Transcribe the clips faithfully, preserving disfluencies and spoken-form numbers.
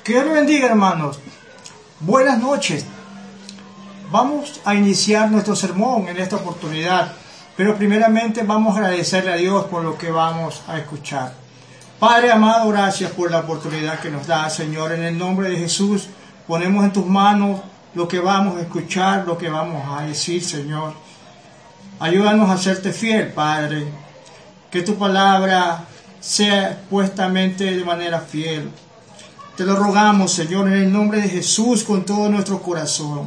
Que Dios les bendiga, hermanos. Buenas noches. Vamos a iniciar nuestro sermón en esta oportunidad, pero primeramente vamos a agradecerle a Dios por lo que vamos a escuchar. Padre amado, gracias por la oportunidad que nos da, Señor. En el nombre de Jesús, ponemos en tus manos lo que vamos a escuchar, lo que vamos a decir, Señor. Ayúdanos a serte fiel, Padre. Que tu palabra sea expuestamente de manera fiel. Te lo rogamos, Señor, en el nombre de Jesús, con todo nuestro corazón.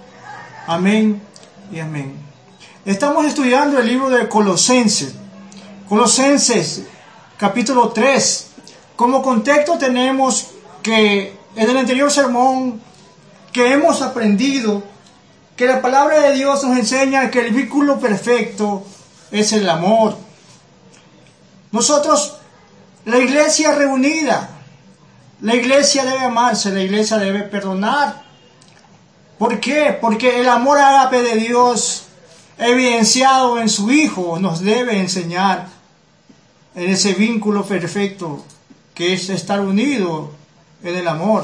Amén y amén. Estamos estudiando el libro de Colosenses. Colosenses, capítulo tres. Como contexto tenemos que en el anterior sermón que hemos aprendido que la palabra de Dios nos enseña que el vínculo perfecto es el amor. Nosotros, la iglesia reunida, la iglesia debe amarse, la iglesia debe perdonar. ¿Por qué? Porque el amor ágape de Dios, evidenciado en su Hijo, nos debe enseñar en ese vínculo perfecto que es estar unido en el amor.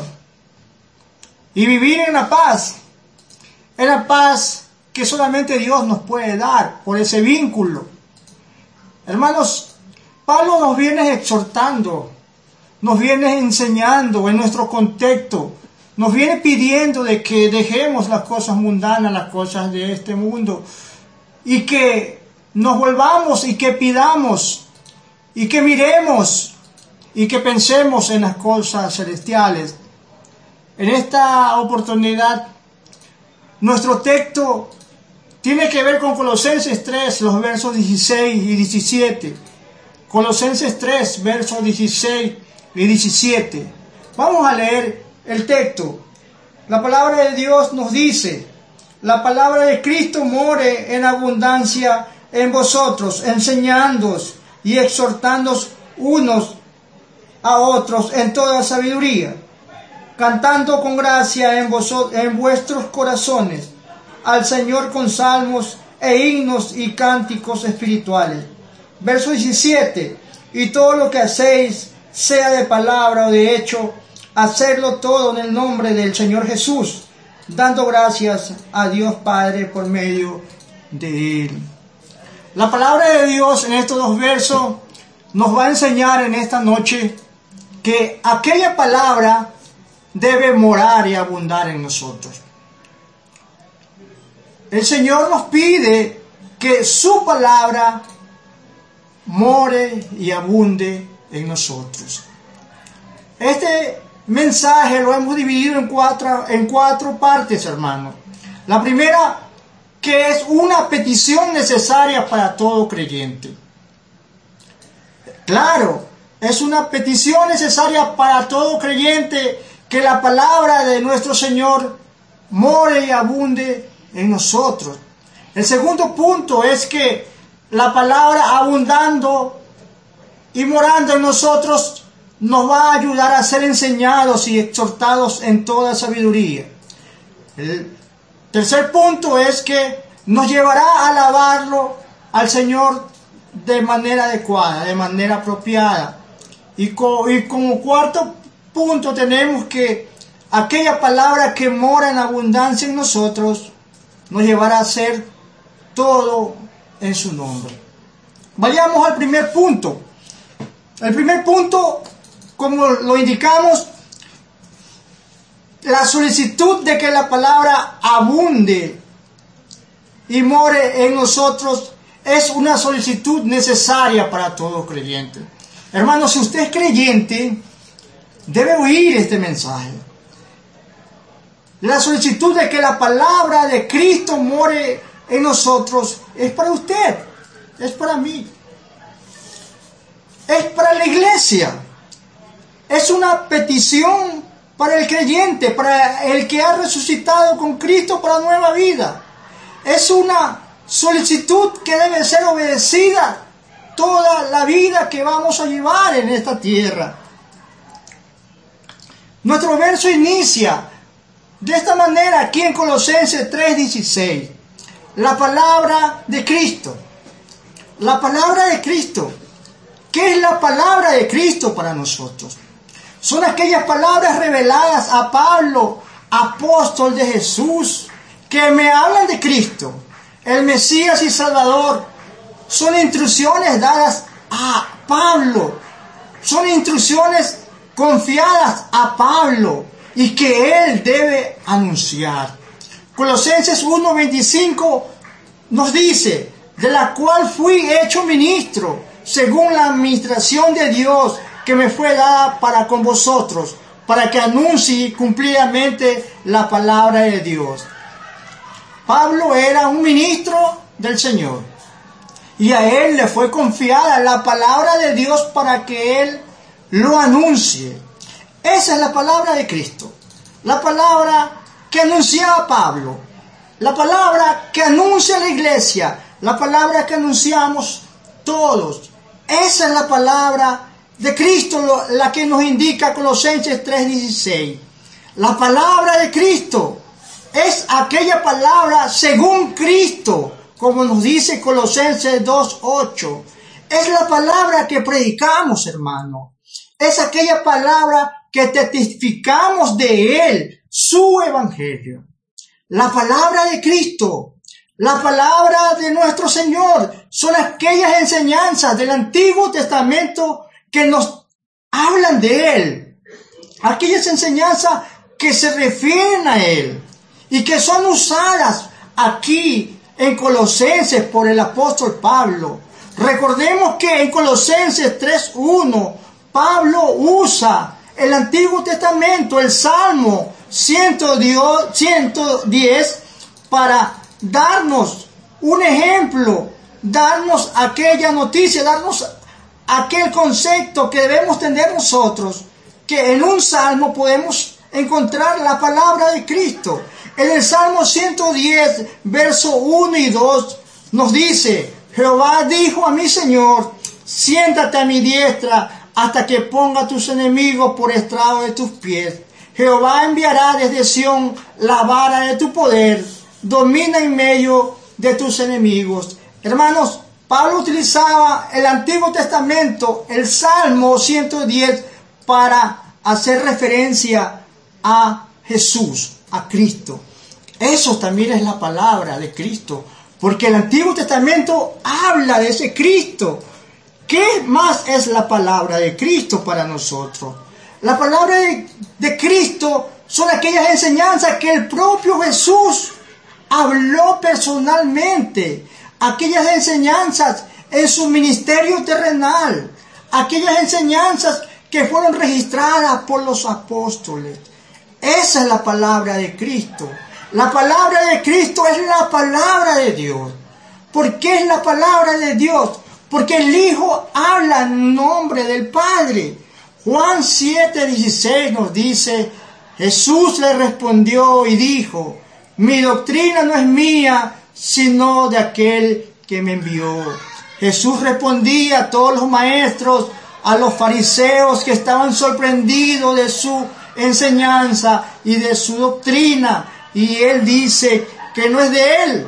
Y vivir en la paz, en la paz que solamente Dios nos puede dar por ese vínculo. Hermanos, Pablo nos viene exhortando, nos viene enseñando en nuestro contexto, nos viene pidiendo de que dejemos las cosas mundanas, las cosas de este mundo, y que nos volvamos y que pidamos, y que miremos, y que pensemos en las cosas celestiales. En esta oportunidad, nuestro texto tiene que ver con Colosenses tres, los versos dieciséis y diecisiete. Colosenses tres, versos dieciséis y diecisiete. Vamos a leer el texto. La palabra de Dios nos dice: la palabra de Cristo more en abundancia en vosotros, enseñándoos y exhortándoos unos a otros en toda sabiduría, cantando con gracia en, vosotros, en vuestros corazones al Señor con salmos e himnos y cánticos espirituales. Verso diecisiete. Y todo lo que hacéis, sea de palabra o de hecho, hacerlo todo en el nombre del Señor Jesús, dando gracias a Dios Padre por medio de Él. La palabra de Dios en estos dos versos nos va a enseñar en esta noche que aquella palabra debe morar y abundar en nosotros. El Señor nos pide que su palabra more y abunde en nosotros. Este mensaje lo hemos dividido en cuatro, en cuatro partes, hermanos. La primera, que es una petición necesaria para todo creyente. Claro, es una petición necesaria para todo creyente que la palabra de nuestro Señor more y abunde en nosotros. El segundo punto es que la palabra abundando y morando en nosotros nos va a ayudar a ser enseñados y exhortados en toda sabiduría. El tercer punto es que nos llevará a alabarlo al Señor de manera adecuada, de manera apropiada. Y, co- y como cuarto punto tenemos que aquella palabra que mora en abundancia en nosotros nos llevará a hacer todo en su nombre. Vayamos al primer punto. El primer punto, como lo indicamos, la solicitud de que la palabra abunde y more en nosotros es una solicitud necesaria para todo creyente. Hermano, si usted es creyente, debe oír este mensaje. La solicitud de que la palabra de Cristo more en nosotros es para usted, es para mí, es para la iglesia. Es una petición para el creyente, para el que ha resucitado con Cristo para nueva vida. Es una solicitud que debe ser obedecida toda la vida que vamos a llevar en esta tierra. Nuestro verso inicia de esta manera aquí en Colosenses tres dieciséis. La palabra de Cristo. La palabra de Cristo. ¿Qué es la palabra de Cristo para nosotros? Son aquellas palabras reveladas a Pablo, apóstol de Jesús, que me hablan de Cristo, el Mesías y Salvador. Son instrucciones dadas a Pablo, son instrucciones confiadas a Pablo y que él debe anunciar. Colosenses uno veinticinco nos dice, de la cual fui hecho ministro, según la administración de Dios que me fue dada para con vosotros, para que anuncie cumplidamente la palabra de Dios. Pablo era un ministro del Señor y a él le fue confiada la palabra de Dios para que él lo anuncie. Esa es la palabra de Cristo, la palabra que anunciaba Pablo, la palabra que anuncia la iglesia, la palabra que anunciamos todos. Esa es la palabra de Cristo, la que nos indica Colosenses tres dieciséis. La palabra de Cristo es aquella palabra según Cristo, como nos dice Colosenses dos ocho. Es la palabra que predicamos, hermano. Es aquella palabra que testificamos de Él, su evangelio. La palabra de Cristo, la palabra de nuestro Señor, son aquellas enseñanzas del Antiguo Testamento que nos hablan de Él. Aquellas enseñanzas que se refieren a Él y que son usadas aquí en Colosenses por el apóstol Pablo. Recordemos que en Colosenses tres uno Pablo usa el Antiguo Testamento, el Salmo ciento diez, para darnos un ejemplo, darnos aquella noticia, darnos aquel concepto que debemos tener nosotros, que en un salmo podemos encontrar la palabra de Cristo. En el Salmo ciento diez, verso uno y dos, nos dice, Jehová dijo a mi Señor, siéntate a mi diestra hasta que ponga a tus enemigos por estrado de tus pies. Jehová enviará desde Sión la vara de tu poder, domina en medio de tus enemigos. Hermanos, Pablo utilizaba el Antiguo Testamento, el Salmo ciento diez, para hacer referencia a Jesús, a Cristo. Eso también es la palabra de Cristo, porque el Antiguo Testamento habla de ese Cristo. ¿Qué más es la palabra de Cristo para nosotros? La palabra de, de Cristo son aquellas enseñanzas que el propio Jesús habló personalmente, aquellas enseñanzas en su ministerio terrenal, aquellas enseñanzas que fueron registradas por los apóstoles. Esa es la palabra de Cristo. La palabra de Cristo es la palabra de Dios. ¿Por qué es la palabra de Dios? Porque el Hijo habla en nombre del Padre. Juan siete dieciséis nos dice, Jesús le respondió y dijo, mi doctrina no es mía, sino de aquel que me envió. Jesús respondía a todos los maestros, a los fariseos que estaban sorprendidos de su enseñanza y de su doctrina. Y él dice que no es de él,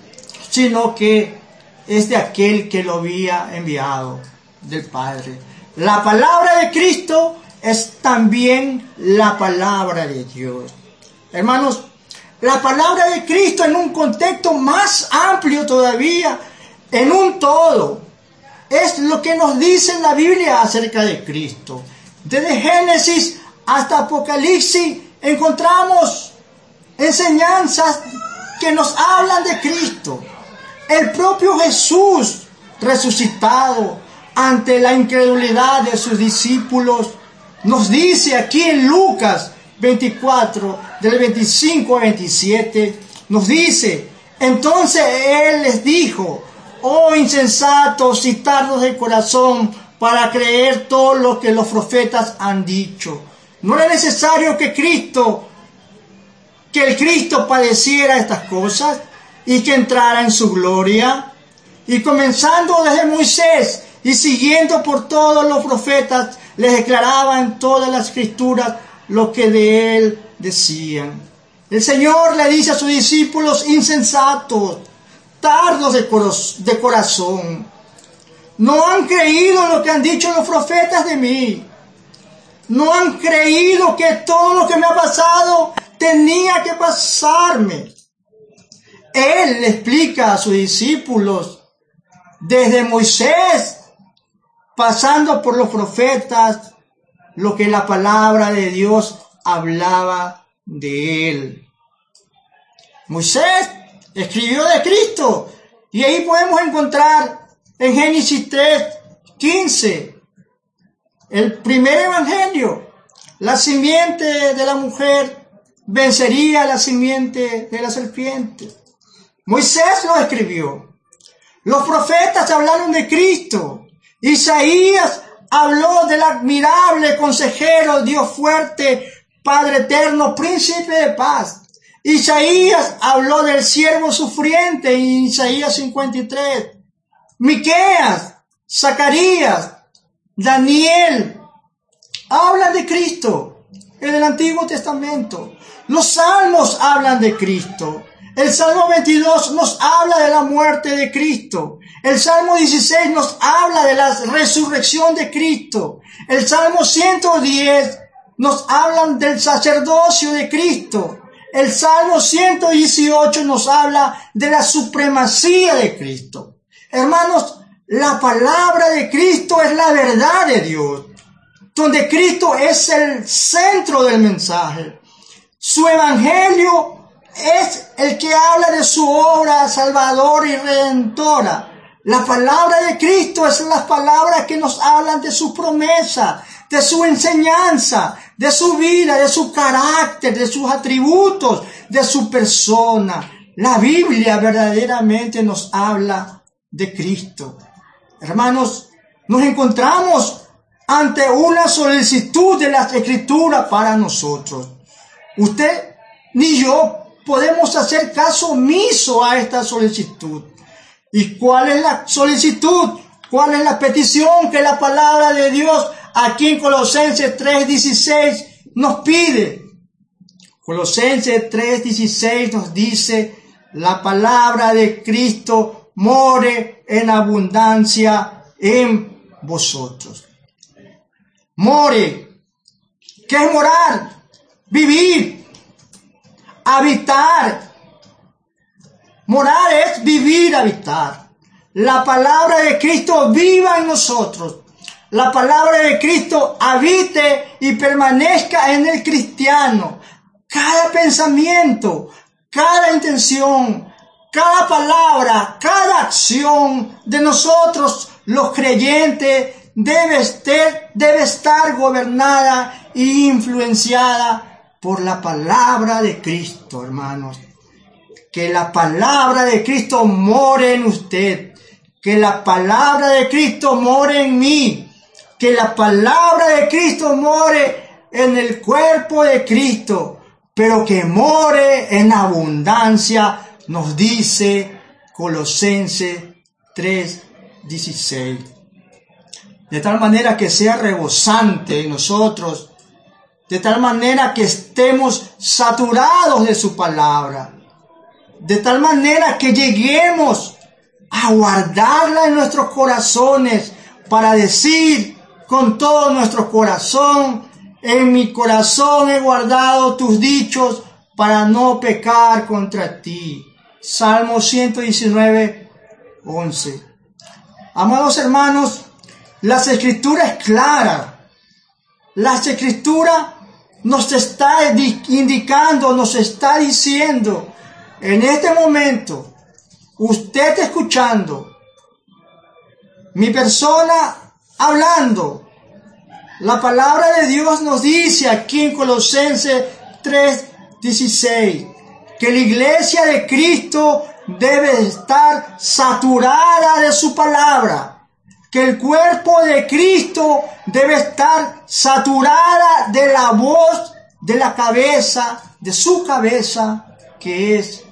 sino que es de aquel que lo había enviado, del Padre. La palabra de Cristo es también la palabra de Dios. Hermanos, la palabra de Cristo en un contexto más amplio todavía, en un todo, es lo que nos dice la Biblia acerca de Cristo. Desde Génesis hasta Apocalipsis encontramos enseñanzas que nos hablan de Cristo. El propio Jesús resucitado ante la incredulidad de sus discípulos nos dice aquí en Lucas veinticuatro, del veinticinco al veintisiete, nos dice, entonces él les dijo, oh insensatos y tardos de corazón para creer todo lo que los profetas han dicho. ¿No era necesario que Cristo, que el Cristo padeciera estas cosas y que entrara en su gloria? Y comenzando desde Moisés y siguiendo por todos los profetas, les declaraban todas las escrituras lo que de él decían. El Señor le dice a sus discípulos insensatos, tardos de, coraz- de corazón, no han creído lo que han dicho los profetas de mí. no han creído que todo lo que me ha pasado tenía que pasarme. Él le explica a sus discípulos, desde Moisés, pasando por los profetas, lo que la palabra de Dios hablaba de él. Moisés escribió de Cristo, y ahí podemos encontrar en Génesis tres, quince, el primer evangelio. La simiente de la mujer vencería a la simiente de la serpiente. Moisés lo escribió. Los profetas hablaron de Cristo. Isaías habló del admirable consejero, Dios fuerte, Padre eterno, príncipe de paz. Isaías habló del siervo sufriente en Isaías cincuenta y tres. Miqueas, Zacarías, Daniel hablan de Cristo en el Antiguo Testamento. Los salmos hablan de Cristo. El Salmo veintidós nos habla de la muerte de Cristo. El Salmo dieciséis nos habla de la resurrección de Cristo. El Salmo ciento diez nos habla del sacerdocio de Cristo. El Salmo ciento dieciocho nos habla de la supremacía de Cristo. Hermanos, la palabra de Cristo es la verdad de Dios, donde Cristo es el centro del mensaje. Su evangelio es el que habla de su obra salvadora y redentora. La palabra de Cristo es las palabras que nos hablan de su promesa, de su enseñanza, de su vida, de su carácter, de sus atributos, de su persona. La Biblia verdaderamente nos habla de Cristo. Hermanos, nos encontramos ante una solicitud de las Escrituras para nosotros. Usted ni yo podemos hacer caso omiso a esta solicitud. ¿Y cuál es la solicitud? ¿Cuál es la petición que la palabra de Dios aquí en Colosenses tres dieciséis nos pide? Colosenses tres dieciséis nos dice: la palabra de Cristo more en abundancia en vosotros. More. ¿Qué es morar? Vivir. Habitar. Morar es vivir, habitar. La palabra de Cristo viva en nosotros. La palabra de Cristo habite y permanezca en el cristiano. Cada pensamiento, cada intención, cada palabra, cada acción de nosotros, los creyentes, debe estar, debe estar gobernada e influenciada por la palabra de Cristo, hermanos. Que la palabra de Cristo more en usted. Que la palabra de Cristo more en mí. Que la palabra de Cristo more en el cuerpo de Cristo. Pero que more en abundancia, nos dice Colosenses tres dieciséis. De tal manera que sea rebosante en nosotros. De tal manera que estemos saturados de su palabra. De tal manera que lleguemos a guardarla en nuestros corazones para decir con todo nuestro corazón: en mi corazón he guardado tus dichos para no pecar contra ti. Salmo ciento diecinueve, once. Amados hermanos, las Escrituras es clara. Las Escrituras nos está indicando, nos está diciendo: en este momento, usted está escuchando, mi persona hablando. La palabra de Dios nos dice aquí en Colosenses tres dieciséis que la iglesia de Cristo debe estar saturada de su palabra, que el cuerpo de Cristo debe estar saturada de la voz de la cabeza, de su cabeza, que es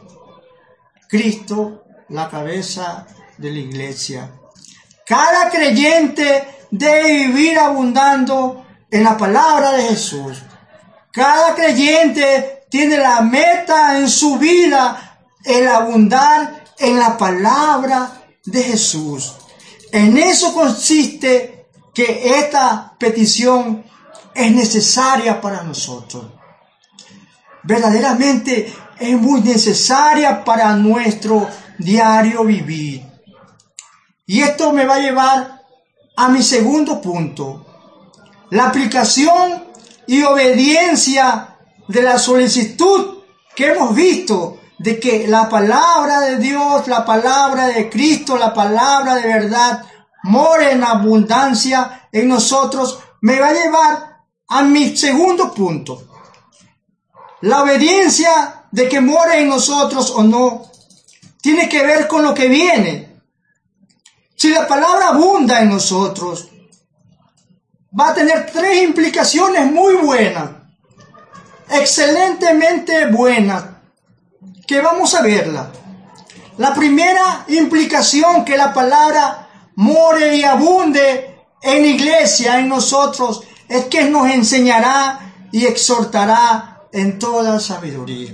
Cristo, la cabeza de la iglesia. Cada creyente debe vivir abundando en la palabra de Jesús. Cada creyente tiene la meta en su vida, el abundar en la palabra de Jesús. En eso consiste que esta petición es necesaria para nosotros. Verdaderamente es muy necesaria para nuestro diario vivir. Y esto me va a llevar a mi segundo punto. La aplicación y obediencia de la solicitud que hemos visto de que la palabra de Dios, la palabra de Cristo, la palabra de verdad, more en abundancia en nosotros, me va a llevar a mi segundo punto. La obediencia de que more en nosotros o no, tiene que ver con lo que viene. Si la palabra abunda en nosotros, va a tener tres implicaciones muy buenas, excelentemente buenas, que vamos a verla. La primera implicación, que la palabra more y abunde en la iglesia, en nosotros, es que nos enseñará y exhortará en toda sabiduría.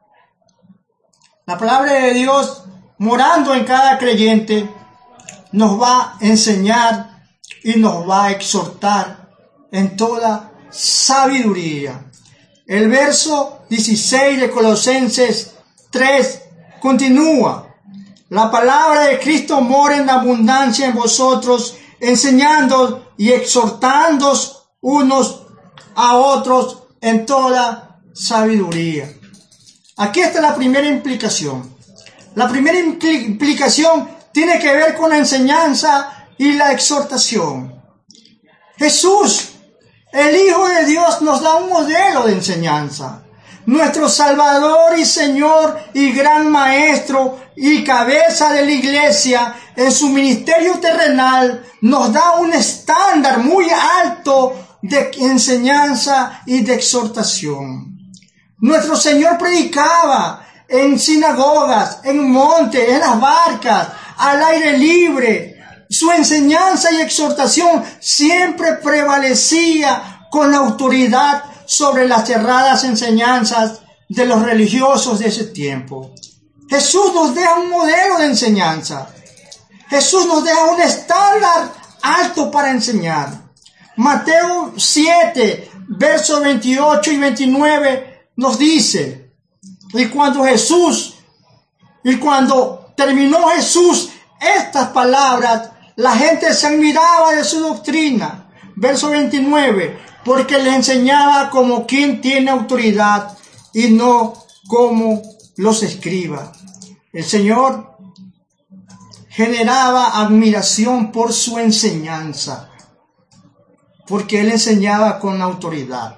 La palabra de Dios, morando en cada creyente, nos va a enseñar y nos va a exhortar en toda sabiduría. El verso dieciséis de Colosenses tres continúa: la palabra de Cristo mora en abundancia en vosotros, enseñando y exhortando unos a otros en toda sabiduría. Aquí está la primera implicación. La primera implicación tiene que ver con la enseñanza y la exhortación. Jesús, el Hijo de Dios, nos da un modelo de enseñanza. Nuestro Salvador y Señor y gran Maestro y cabeza de la iglesia en su ministerio terrenal nos da un estándar muy alto de enseñanza y de exhortación. Nuestro Señor predicaba en sinagogas, en montes, en las barcas, al aire libre. Su enseñanza y exhortación siempre prevalecía con autoridad sobre las cerradas enseñanzas de los religiosos de ese tiempo. Jesús nos deja un modelo de enseñanza. Jesús nos deja un estándar alto para enseñar. Mateo siete, versos veintiocho y veintinueve nos dice: y cuando Jesús, y cuando terminó Jesús estas palabras, la gente se admiraba de su doctrina. Verso veintinueve, porque le enseñaba como quien tiene autoridad y no como los escribas. El Señor generaba admiración por su enseñanza, porque Él enseñaba con autoridad.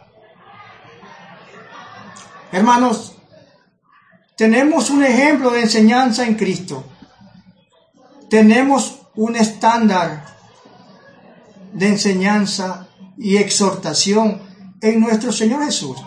Hermanos, tenemos un ejemplo de enseñanza en Cristo. Tenemos un estándar de enseñanza y exhortación en nuestro Señor Jesús.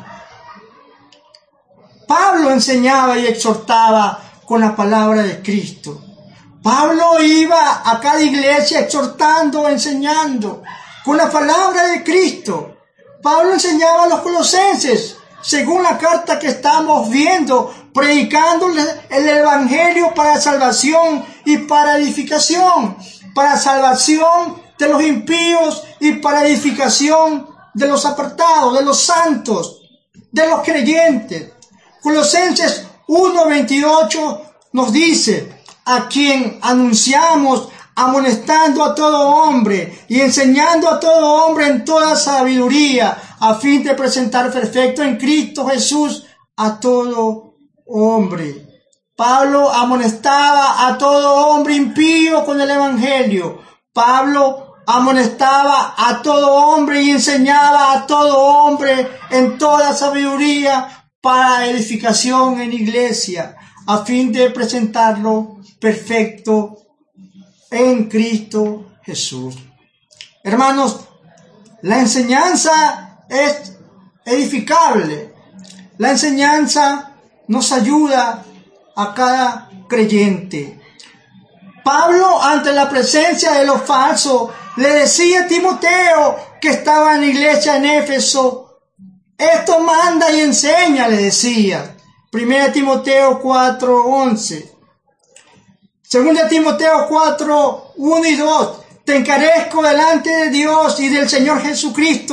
Pablo enseñaba y exhortaba con la palabra de Cristo. Pablo iba a cada iglesia exhortando, enseñando con la palabra de Cristo. Pablo enseñaba a los colosenses, según la carta que estamos viendo, predicándoles el evangelio para salvación y para edificación, para salvación de los impíos y para edificación de los apartados, de los santos, de los creyentes. Colosenses uno veintiocho nos dice: a quien anunciamos, amonestando a todo hombre y enseñando a todo hombre en toda sabiduría, a fin de presentar perfecto en Cristo Jesús a todo hombre. Pablo amonestaba a todo hombre impío con el evangelio. Pablo amonestaba a todo hombre y enseñaba a todo hombre en toda sabiduría para edificación en iglesia, a fin de presentarlo perfecto en Cristo Jesús. Hermanos, la enseñanza es edificable. La enseñanza nos ayuda a cada creyente. Pablo, ante la presencia de los falsos, le decía a Timoteo, que estaba en la iglesia en Éfeso: esto manda y enseña, le decía. Primera Timoteo cuatro once. Segunda Timoteo cuatro uno y dos. Te encarezco delante de Dios y del Señor Jesucristo,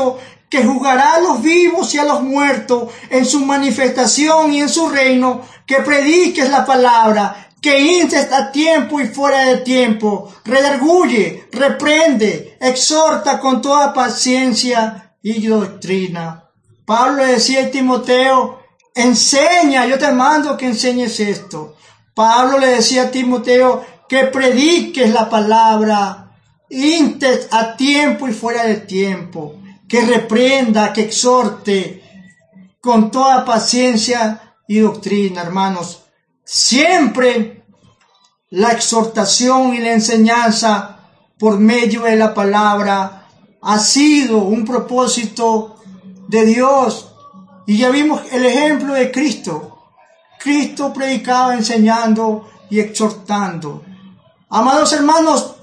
que juzgará a los vivos y a los muertos en su manifestación y en su reino, que prediques la palabra, que instes a tiempo y fuera de tiempo, redarguye, reprende, exhorta con toda paciencia y doctrina. Pablo le decía a Timoteo, enseña, yo te mando que enseñes esto. Pablo le decía a Timoteo que prediques la palabra, instes a tiempo y fuera de tiempo, que reprenda, que exhorte con toda paciencia y doctrina, hermanos. Siempre la exhortación y la enseñanza por medio de la palabra ha sido un propósito de Dios. Y ya vimos el ejemplo de Cristo. Cristo predicaba enseñando y exhortando. Amados hermanos,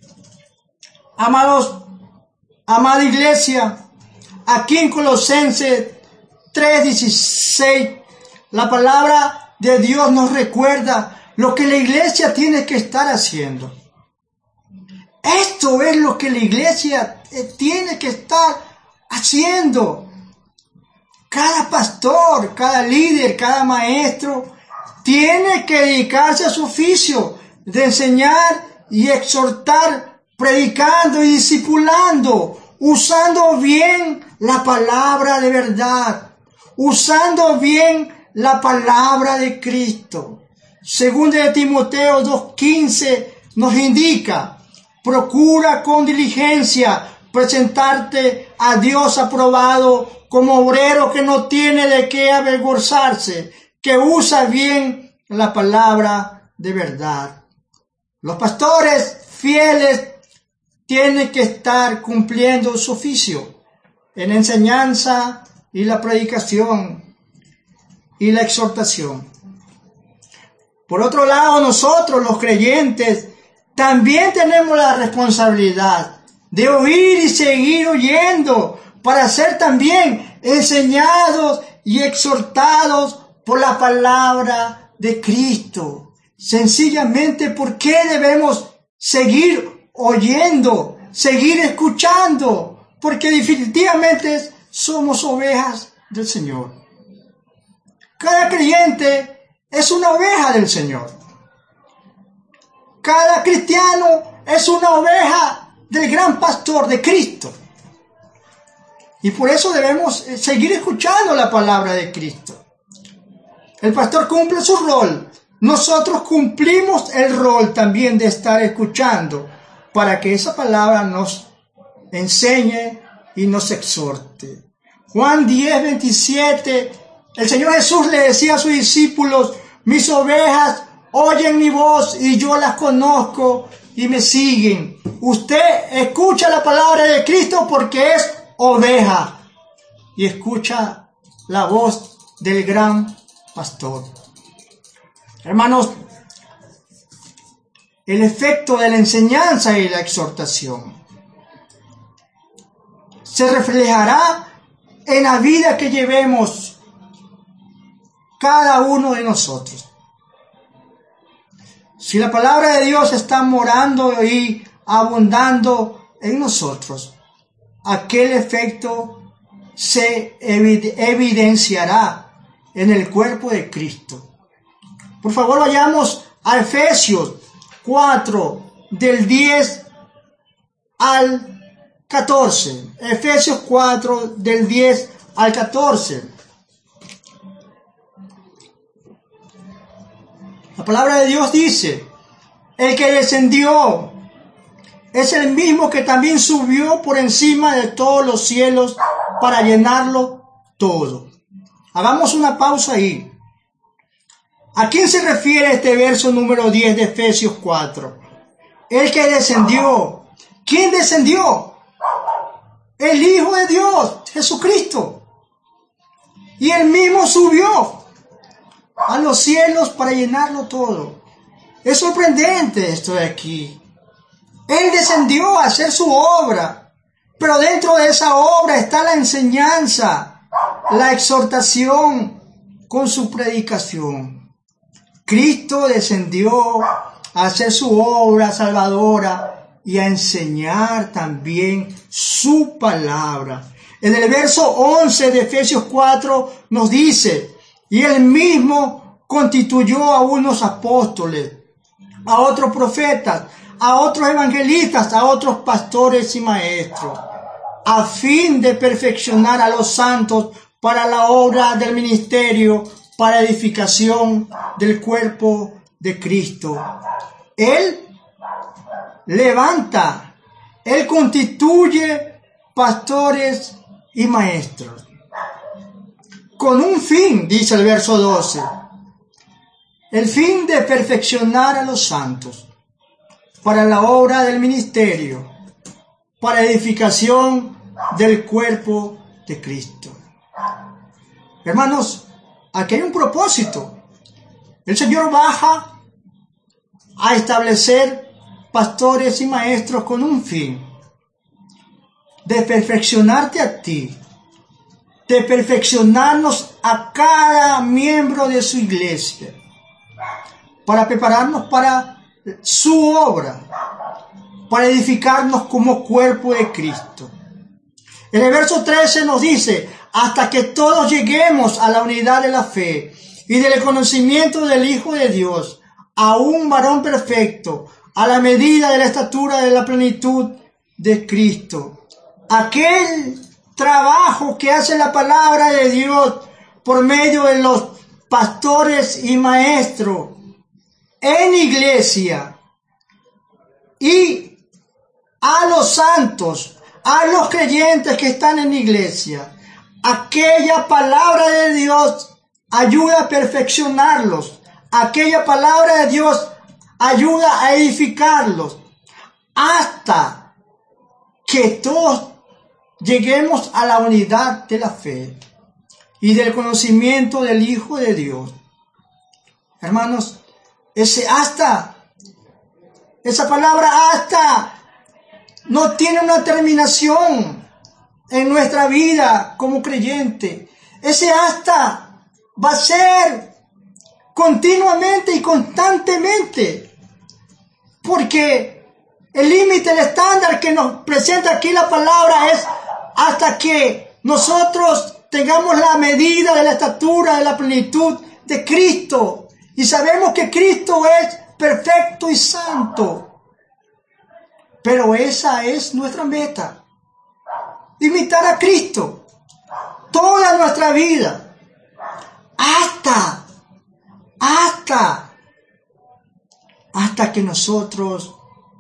amados, amada iglesia, aquí en Colosenses tres dieciséis, la palabra de Dios nos recuerda lo que la iglesia tiene que estar haciendo. Esto es lo que la iglesia tiene que estar haciendo. Cada pastor, cada líder, cada maestro tiene que dedicarse a su oficio de enseñar y exhortar, predicando y discipulando, usando bien la palabra de verdad, usando bien la palabra de Cristo. Segunda de Timoteo dos quince nos indica, procura con diligencia presentarte a Dios aprobado como obrero que no tiene de qué avergonzarse, que usa bien la palabra de verdad. Los pastores fieles tienen que estar cumpliendo su oficio en enseñanza y la predicación y la exhortación. Por otro lado, nosotros los creyentes también tenemos la responsabilidad de oír y seguir oyendo para ser también enseñados y exhortados por la palabra de Cristo. Sencillamente, ¿por qué debemos seguir oyendo, seguir escuchando? Porque definitivamente somos ovejas del Señor. Cada creyente es una oveja del Señor. Cada cristiano es una oveja del gran pastor de Cristo. Y por eso debemos seguir escuchando la palabra de Cristo. El pastor cumple su rol. Nosotros cumplimos el rol también de estar escuchando para que esa palabra nos enseñe y nos exhorte. Juan diez veintisiete, el Señor Jesús le decía a sus discípulos, mis ovejas oyen mi voz y yo las conozco y me siguen. Usted escucha la palabra de Cristo porque es oveja y escucha la voz del gran pastor. Hermanos, el efecto de la enseñanza y la exhortación se reflejará en la vida que llevemos cada uno de nosotros. Si la palabra de Dios está morando y abundando en nosotros, aquel efecto se evidenciará en el cuerpo de Cristo. Por favor, vayamos a Efesios cuatro, del diez al catorce. Efesios cuatro, del diez al catorce. La palabra de Dios dice, el que descendió es el mismo que también subió por encima de todos los cielos para llenarlo todo. Hagamos una pausa ahí. ¿A quién se refiere este verso número diez de Efesios cuatro? El que descendió. ¿Quién descendió? El Hijo de Dios, Jesucristo. Y él mismo subió a los cielos para llenarlo todo. Es sorprendente esto de aquí. Él descendió a hacer su obra, pero dentro de esa obra está la enseñanza, la exhortación con su predicación. Cristo descendió a hacer su obra salvadora y a enseñar también su palabra. En el verso once de Efesios cuatro nos dice, y él mismo constituyó a unos apóstoles, a otros profetas, a otros evangelistas, a otros pastores y maestros, a fin de perfeccionar a los santos para la obra del ministerio, para edificación del cuerpo de Cristo. Él levanta, Él constituye pastores y maestros. Con un fin, dice el verso doce, el fin de perfeccionar a los santos para la obra del ministerio, para edificación del cuerpo de Cristo. Hermanos, aquí hay un propósito. El Señor baja a establecer pastores y maestros con un fin de perfeccionarte a ti, de perfeccionarnos a cada miembro de su iglesia, para prepararnos para su obra, para edificarnos como cuerpo de Cristo. En el verso trece nos dice, hasta que todos lleguemos a la unidad de la fe y del conocimiento del Hijo de Dios, a un varón perfecto, a la medida de la estatura de la plenitud de Cristo. Aquel trabajo que hace la palabra de Dios por medio de los pastores y maestros en iglesia y a los santos, a los creyentes que están en iglesia, aquella palabra de Dios ayuda a perfeccionarlos, aquella palabra de Dios ayuda a edificarlos, hasta que todos lleguemos a la unidad de la fe y del conocimiento del Hijo de Dios. Hermanos, ese hasta, esa palabra hasta, no tiene una terminación en nuestra vida como creyente. Ese hasta va a ser continuamente y constantemente, porque el límite, el estándar que nos presenta aquí la palabra es hasta que nosotros tengamos la medida de la estatura de la plenitud de Cristo. Y sabemos que Cristo es perfecto y santo. Pero esa es nuestra meta. Imitar a Cristo. Toda nuestra vida. Hasta, hasta, hasta que nosotros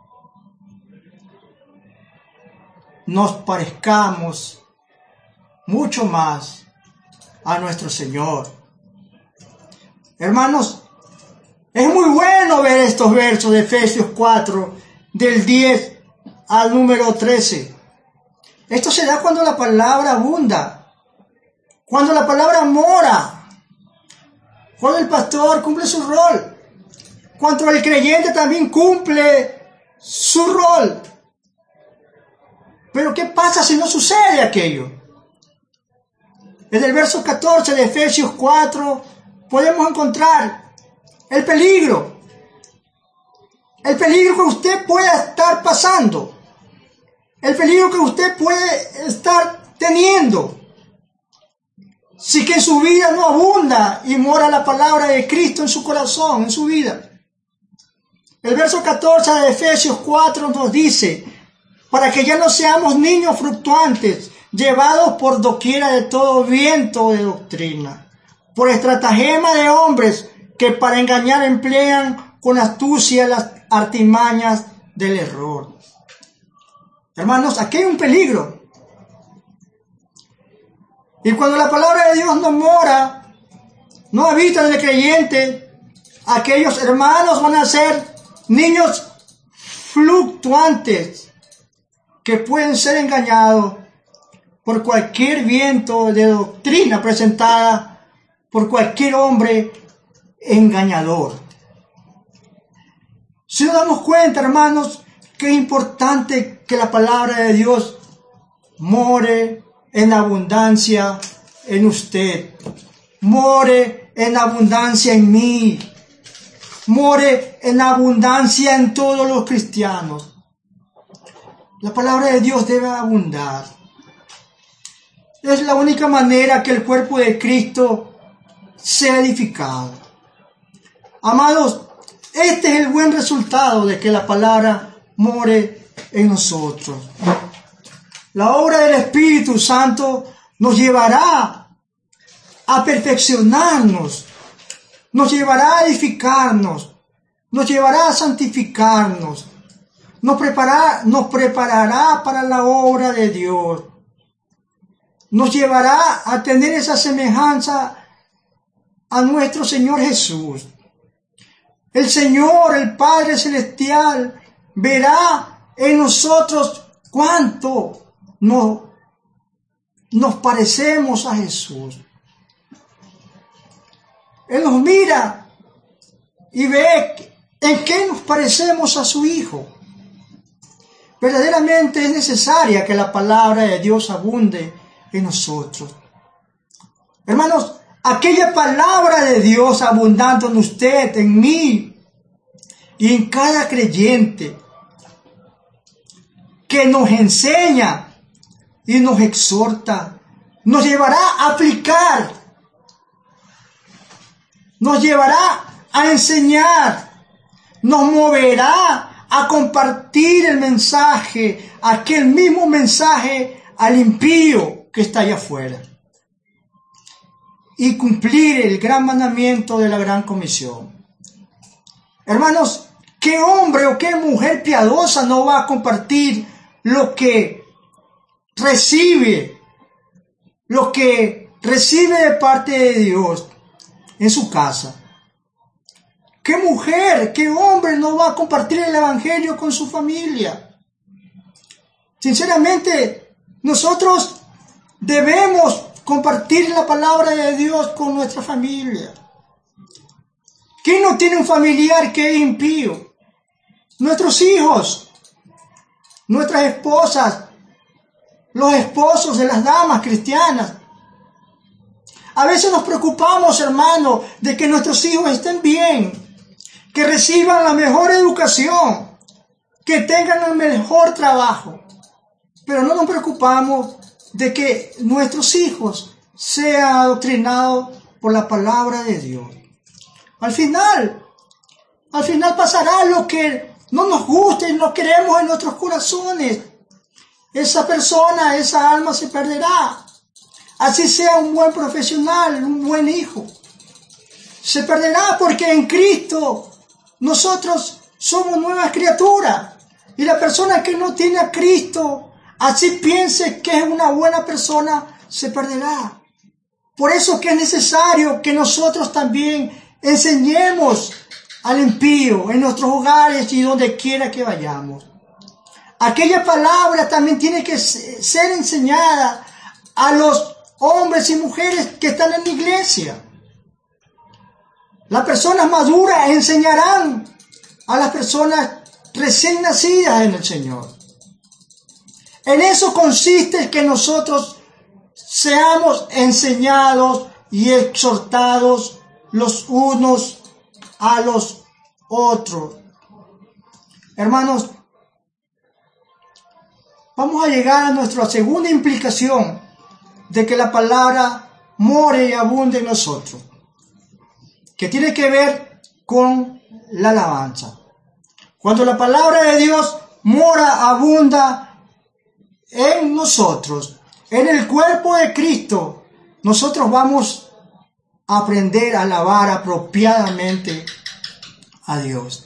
nos parezcamos mucho más a nuestro Señor. Hermanos, es muy bueno ver estos versos de Efesios cuatro, del diez al número trece. Esto se da cuando la palabra abunda, cuando la palabra mora, cuando el pastor cumple su rol, cuando el creyente también cumple su rol. Pero ¿qué pasa si no sucede aquello? En el verso catorce de Efesios cuatro podemos encontrar el peligro. El peligro que usted pueda estar pasando. El peligro que usted puede estar teniendo. Si que en su vida no abunda y mora la palabra de Cristo en su corazón, en su vida. El verso catorce de Efesios cuatro nos dice, para que ya no seamos niños fluctuantes, llevados por doquiera de todo viento de doctrina, por estratagema de hombres que para engañar emplean con astucia las artimañas del error. Hermanos, aquí hay un peligro. Y cuando la palabra de Dios no mora, no habita en el creyente, aquellos hermanos van a ser niños fluctuantes que pueden ser engañados por cualquier viento de doctrina presentada por cualquier hombre engañador. Si nos damos cuenta, hermanos, que es importante que la palabra de Dios more en abundancia en usted, more en abundancia en mí, more en abundancia en todos los cristianos. La palabra de Dios debe abundar. es la única manera que el cuerpo de Cristo sea edificado. Amados, este es el buen resultado de que la palabra more en nosotros. La obra del Espíritu Santo nos llevará a perfeccionarnos, nos llevará a edificarnos, nos llevará a santificarnos, nos preparará, nos preparará para la obra de Dios, nos llevará a tener esa semejanza a nuestro Señor Jesús. El Señor, el Padre Celestial, verá en nosotros cuánto nos, nos parecemos a Jesús. Él nos mira y ve en qué nos parecemos a su Hijo. Verdaderamente es necesaria que la palabra de Dios abunde en nosotros. Hermanos, aquella palabra de Dios abundando en usted, en mí y en cada creyente, que nos enseña y nos exhorta, nos llevará a aplicar, nos llevará a enseñar, nos moverá a compartir el mensaje, aquel mismo mensaje al impío que está allá afuera, y cumplir el gran mandamiento de la gran comisión. Hermanos, ¿qué hombre o qué mujer piadosa no va a compartir lo que recibe, lo que recibe de parte de Dios en su casa? ¿Qué mujer, qué hombre no va a compartir el evangelio con su familia? Sinceramente, nosotros debemos compartir la palabra de Dios con nuestra familia. ¿Quién no tiene un familiar que es impío? Nuestros hijos, nuestras esposas, los esposos de las damas cristianas. A veces nos preocupamos, hermano, de que nuestros hijos estén bien, que reciban la mejor educación, que tengan el mejor trabajo. Pero no nos preocupamos de que nuestros hijos sean adoctrinados por la palabra de Dios. Al final, al final pasará lo que no nos gusta y no queremos en nuestros corazones. Esa persona, esa alma se perderá. Así sea un buen profesional, un buen hijo. Se perderá porque en Cristo nosotros somos nuevas criaturas. Y la persona que no tiene a Cristo, así piense que es una buena persona, se perderá. Por eso que es necesario que nosotros también enseñemos al impío en nuestros hogares y donde quiera que vayamos. Aquella palabra también tiene que ser enseñada a los hombres y mujeres que están en la iglesia. Las personas maduras enseñarán a las personas recién nacidas en el Señor. En eso consiste que nosotros seamos enseñados y exhortados los unos a los otros. Hermanos, vamos a llegar a nuestra segunda implicación de que la palabra more y abunde en nosotros, que tiene que ver con la alabanza. Cuando la palabra de Dios mora, abunda en nosotros, en el cuerpo de Cristo, nosotros vamos a aprender a alabar apropiadamente a Dios.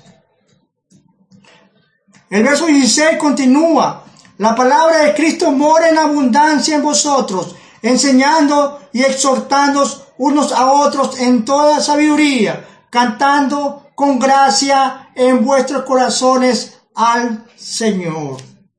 El verso dieciséis continúa: la palabra de Cristo mora en abundancia en vosotros, enseñando y exhortando unos a otros en toda sabiduría, cantando con gracia en vuestros corazones al Señor.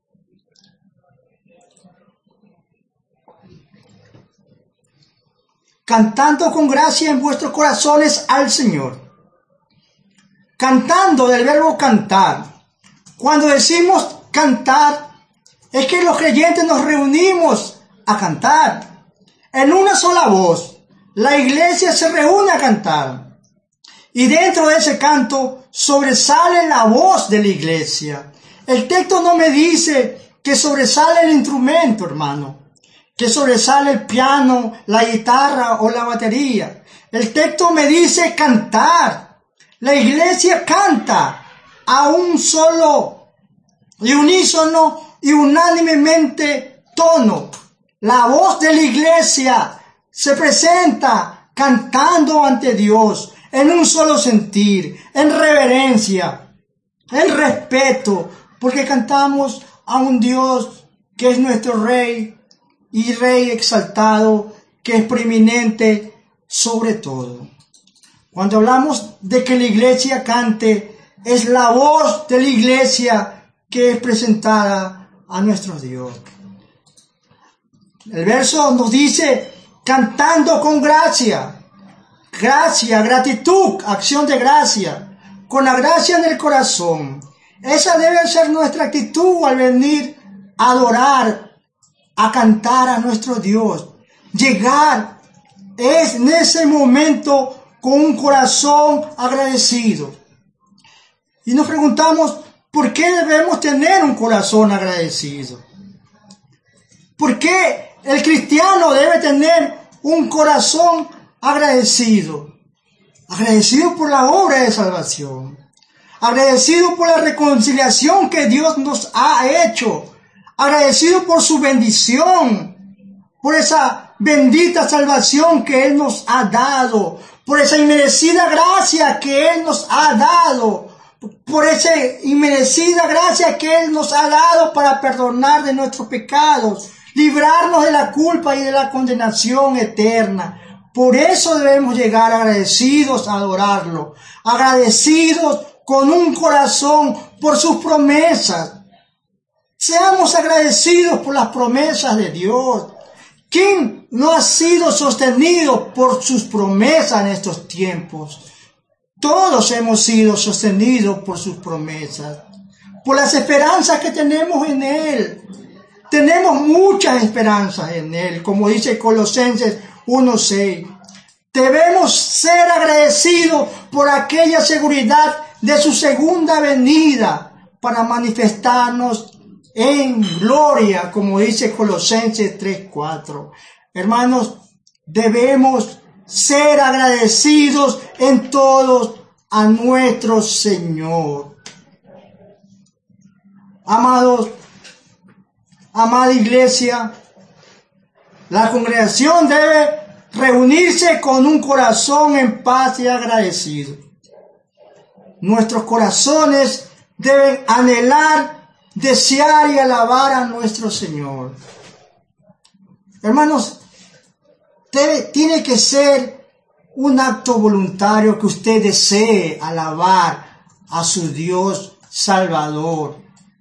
Cantando con gracia en vuestros corazones al Señor. Cantando, del verbo cantar. Cuando decimos cantar, es que los creyentes nos reunimos a cantar. En una sola voz, la iglesia se reúne a cantar. Y dentro de ese canto sobresale la voz de la iglesia. El texto no me dice que sobresale el instrumento, hermano. que sobresale el piano, la guitarra o la batería. El texto me dice cantar. La iglesia canta a un solo y unísono y unánimemente tono. La voz de la iglesia se presenta cantando ante Dios en un solo sentir, en reverencia, en respeto, porque cantamos a un Dios que es nuestro Rey y Rey exaltado, que es preeminente sobre todo. Cuando hablamos de que la iglesia cante, es la voz de la iglesia que es presentada a nuestro Dios. El verso nos dice, cantando con gracia, gracia, gratitud, acción de gracia, con la gracia en el corazón. Esa debe ser nuestra actitud al venir a adorar, a cantar a nuestro Dios. Llegar es en ese momento con un corazón agradecido. Y nos preguntamos, ¿por qué debemos tener un corazón agradecido? ¿Por qué el cristiano debe tener un corazón agradecido? Agradecido por la obra de salvación. Agradecido por la reconciliación que Dios nos ha hecho. Agradecido por su bendición. Por esa bendita salvación que Él nos ha dado. Por esa inmerecida gracia que Él nos ha dado. Por esa inmerecida gracia que Él nos ha dado para perdonar de nuestros pecados. Librarnos de la culpa y de la condenación eterna. Por eso debemos llegar agradecidos a adorarlo. Agradecidos con un corazón por sus promesas. Seamos agradecidos por las promesas de Dios. ¿Quién no ha sido sostenido por sus promesas en estos tiempos? Todos hemos sido sostenidos por sus promesas, por las esperanzas que tenemos en Él. Tenemos muchas esperanzas en Él, como dice Colosenses uno seis. Debemos ser agradecidos por aquella seguridad de su segunda venida para manifestarnos en gloria, como dice Colosenses tres cuatro. Hermanos, debemos ser agradecidos en todos a nuestro Señor. Amados, amada iglesia, la congregación debe reunirse con un corazón en paz y agradecido. Nuestros corazones deben anhelar, desear y alabar a nuestro Señor. Hermanos, debe, tiene que ser un acto voluntario que usted desee alabar a su Dios Salvador.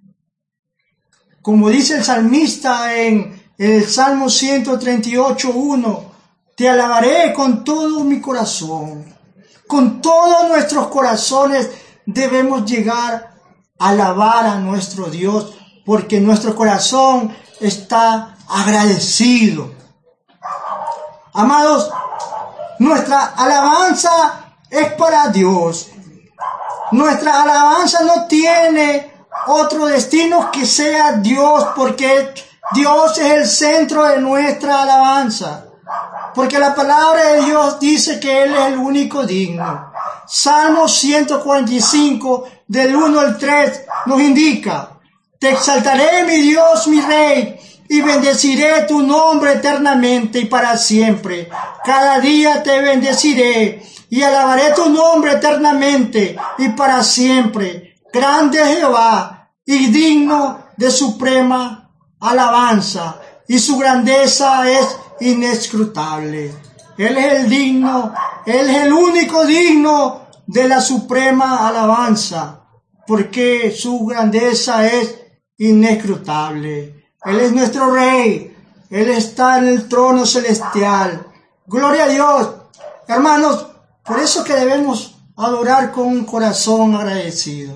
Como dice el salmista en el Salmo ciento treinta y ocho uno, te alabaré con todo mi corazón. Con todos nuestros corazones debemos llegar a alabar a nuestro Dios, porque nuestro corazón está agradecido. Amados, nuestra alabanza es para Dios. Nuestra alabanza no tiene otro destino que sea Dios, porque Dios es el centro de nuestra alabanza. Porque la palabra de Dios dice que Él es el único digno. Salmo ciento cuarenta y cinco, del uno al tres, nos indica: te exaltaré, mi Dios, mi Rey, y bendeciré tu nombre eternamente y para siempre. Cada día te bendeciré y alabaré tu nombre eternamente y para siempre. Grande es Jehová y digno de suprema alabanza, y su grandeza es inescrutable. Él es el digno, Él es el único digno de la suprema alabanza, porque su grandeza es inescrutable. Él es nuestro Rey, Él está en el trono celestial. Gloria a Dios. Hermanos, por eso que debemos adorar con un corazón agradecido.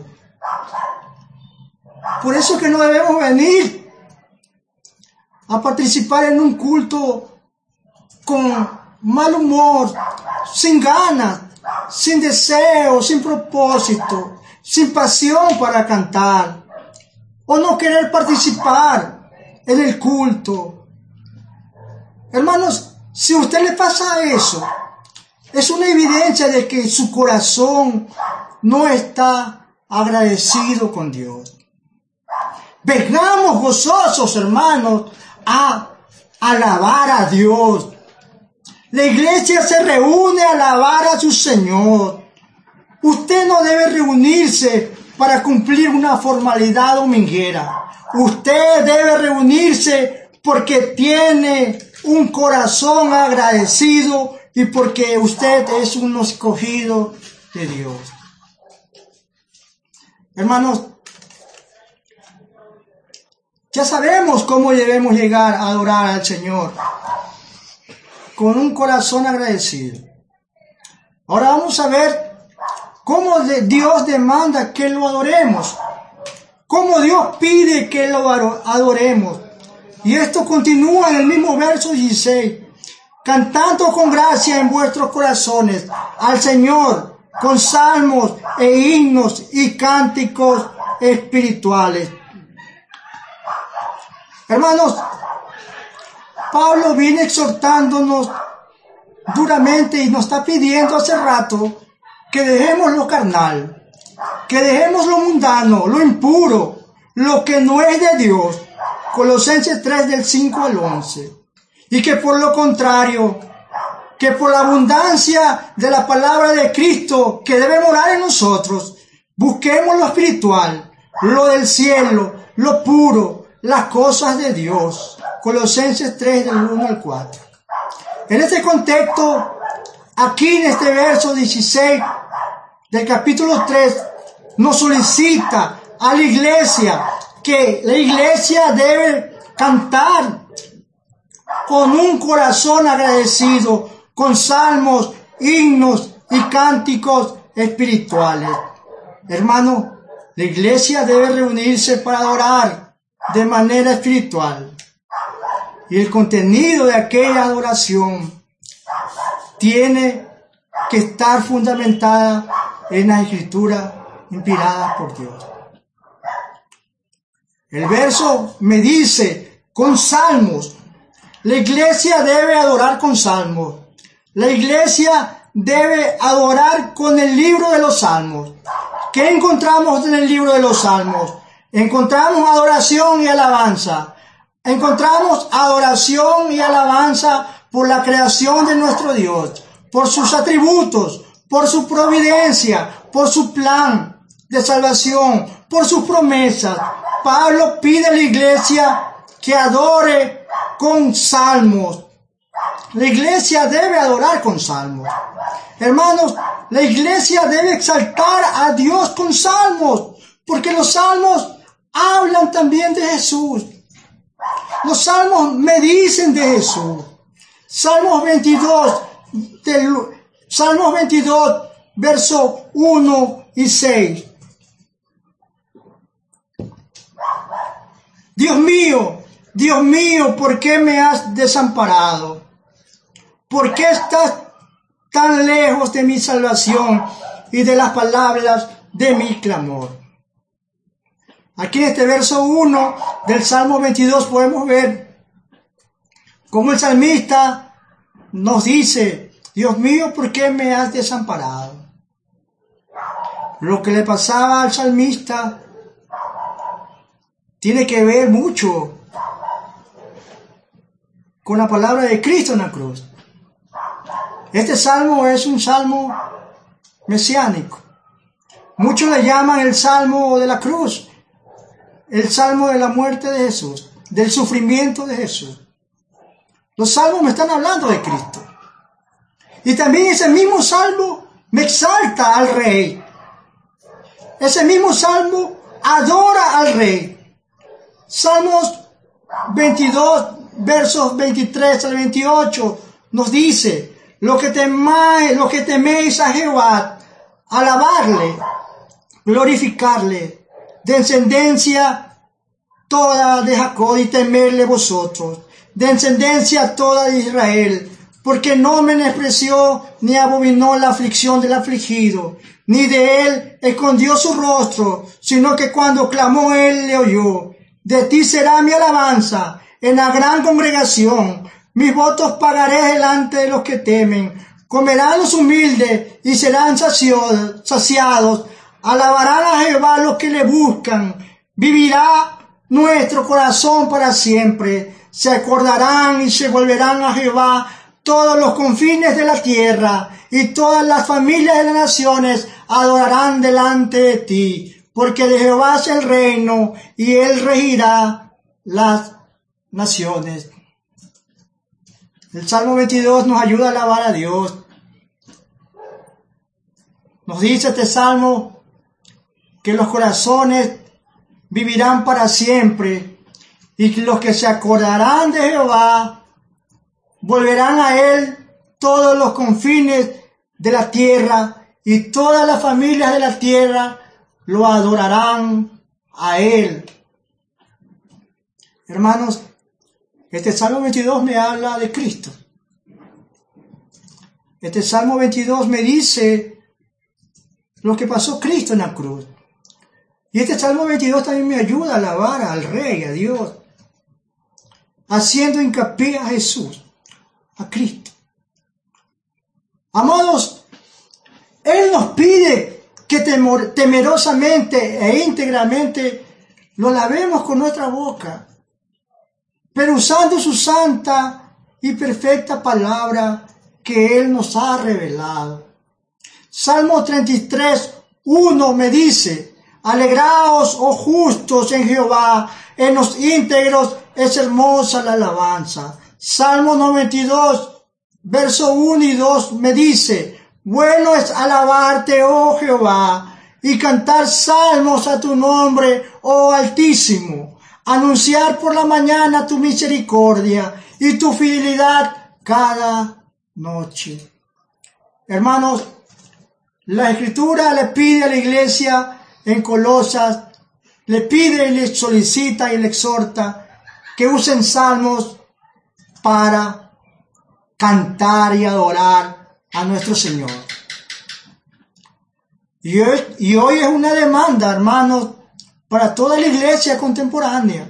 Por eso que no debemos venir a participar en un culto con mal humor, sin ganas, sin deseo, sin propósito, sin pasión para cantar, o no querer participar en el culto. Hermanos, si a usted le pasa eso, es una evidencia de que su corazón no está agradecido con Dios. Vengamos gozosos, hermanos, a alabar a Dios. La iglesia se reúne a alabar a su Señor. Usted no debe reunirse para cumplir una formalidad dominguera. Usted debe reunirse porque tiene un corazón agradecido y porque usted es un escogido de Dios. Hermanos, ya sabemos cómo debemos llegar a adorar al Señor, con un corazón agradecido. Ahora vamos a ver cómo Dios demanda que lo adoremos, cómo Dios pide que lo adoremos. Y esto continúa en el mismo verso dieciséis. Cantando con gracia en vuestros corazones al Señor, con salmos e himnos y cánticos espirituales. Hermanos, Pablo viene exhortándonos duramente y nos está pidiendo hace rato que dejemos lo carnal, que dejemos lo mundano, lo impuro, lo que no es de Dios. Colosenses tres del cinco al once. Y que por lo contrario, que por la abundancia de la palabra de Cristo que debe morar en nosotros, busquemos lo espiritual, lo del cielo, lo puro, las cosas de Dios. Colosenses tres del uno al cuatro. En este contexto, aquí en este verso dieciséis del capítulo tres, nos solicita a la iglesia que la iglesia debe cantar con un corazón agradecido, con salmos, himnos y cánticos espirituales. Hermano, la iglesia debe reunirse para adorar de manera espiritual. Y el contenido de aquella adoración tiene que estar fundamentada en la escritura inspirada por Dios. El verso me dice, con salmos. La iglesia debe adorar con salmos. La iglesia debe adorar con el libro de los salmos. ¿Qué encontramos en el libro de los salmos? Encontramos adoración y alabanza. Encontramos adoración y alabanza por la creación de nuestro Dios, por sus atributos, por su providencia, por su plan de salvación, por sus promesas. Pablo pide a la iglesia que adore con salmos. La iglesia debe adorar con salmos. Hermanos, la iglesia debe exaltar a Dios con salmos, porque los salmos hablan también de Jesús. Los salmos me dicen de Jesús. Salmos veintidós, del, Salmos veintidós, verso uno y seis. Dios mío, Dios mío, ¿por qué me has desamparado? ¿Por qué estás tan lejos de mi salvación y de las palabras de mi clamor? Aquí en este verso uno del Salmo veintidós podemos ver cómo el salmista nos dice, Dios mío, ¿por qué me has desamparado? Lo que le pasaba al salmista tiene que ver mucho con la palabra de Cristo en la cruz. Este salmo es un salmo mesiánico. Muchos le llaman el salmo de la cruz, el salmo de la muerte de Jesús, del sufrimiento de Jesús. Los salmos me están hablando de Cristo. Y también ese mismo salmo me exalta al Rey. Ese mismo salmo adora al Rey. Salmos veintidós, versos veintitrés al veintiocho, nos dice, lo que temáis, lo que teméis a Jehová, alabarle, glorificarle, descendencia toda de Jacob y temerle vosotros, descendencia toda de Israel, porque no menospreció ni abominó la aflicción del afligido, ni de él escondió su rostro, sino que cuando clamó él le oyó. De ti será mi alabanza en la gran congregación, mis votos pagaré delante de los que temen. Comerán los humildes y serán saciados. Alabarán a Jehová los que le buscan. Vivirá nuestro corazón para siempre. Se acordarán y se volverán a Jehová todos los confines de la tierra, y todas las familias de las naciones adorarán delante de ti, porque de Jehová es el reino, y él regirá las naciones. El Salmo veintidós nos ayuda a alabar a Dios. Nos dice este Salmo que los corazones vivirán para siempre, y que los que se acordarán de Jehová volverán a él todos los confines de la tierra, y todas las familias de la tierra lo adorarán a él. Hermanos, este Salmo veintidós me habla de Cristo. Este Salmo veintidós me dice lo que pasó Cristo en la cruz. Y este Salmo veintidós también me ayuda a alabar al Rey, a Dios, haciendo hincapié a Jesús, a Cristo. Amados, Él nos pide que temor, temerosamente e íntegramente lo lavemos con nuestra boca, pero usando su santa y perfecta palabra que Él nos ha revelado. Salmo treinta y tres, uno me dice: alegraos, oh justos, en Jehová, en los íntegros es hermosa la alabanza. Salmo noventa y dos, verso uno y dos me dice: bueno es alabarte, oh Jehová, y cantar salmos a tu nombre, oh Altísimo. Anunciar por la mañana tu misericordia y tu fidelidad cada noche. Hermanos, la Escritura le pide a la iglesia en Colosas, le pide y le solicita y le exhorta que usen salmos para cantar y adorar a nuestro Señor. Y hoy, y hoy es una demanda, hermanos, para toda la iglesia contemporánea.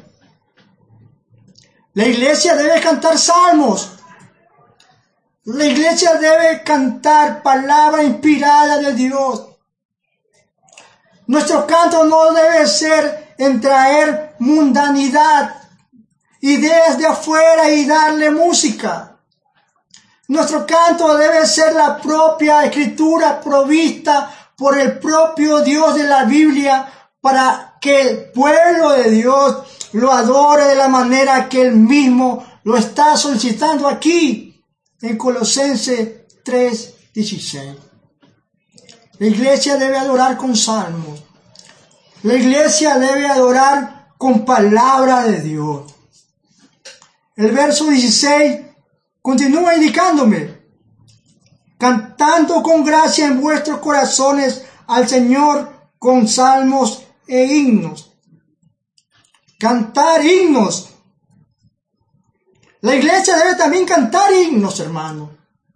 La iglesia debe cantar salmos. La iglesia debe cantar palabra inspirada de Dios. Nuestro canto no debe ser en traer mundanidad, ideas de afuera y darle música. Nuestro canto debe ser la propia Escritura provista por el propio Dios de la Biblia, para que el pueblo de Dios lo adore de la manera que Él mismo lo está solicitando aquí en Colosenses tres dieciséis. La iglesia debe adorar con salmos. La iglesia debe adorar con palabra de Dios. El verso dieciséis continúa indicándome: cantando con gracia en vuestros corazones al Señor con salmos e himnos. Cantar himnos. La iglesia debe también cantar himnos, hermano.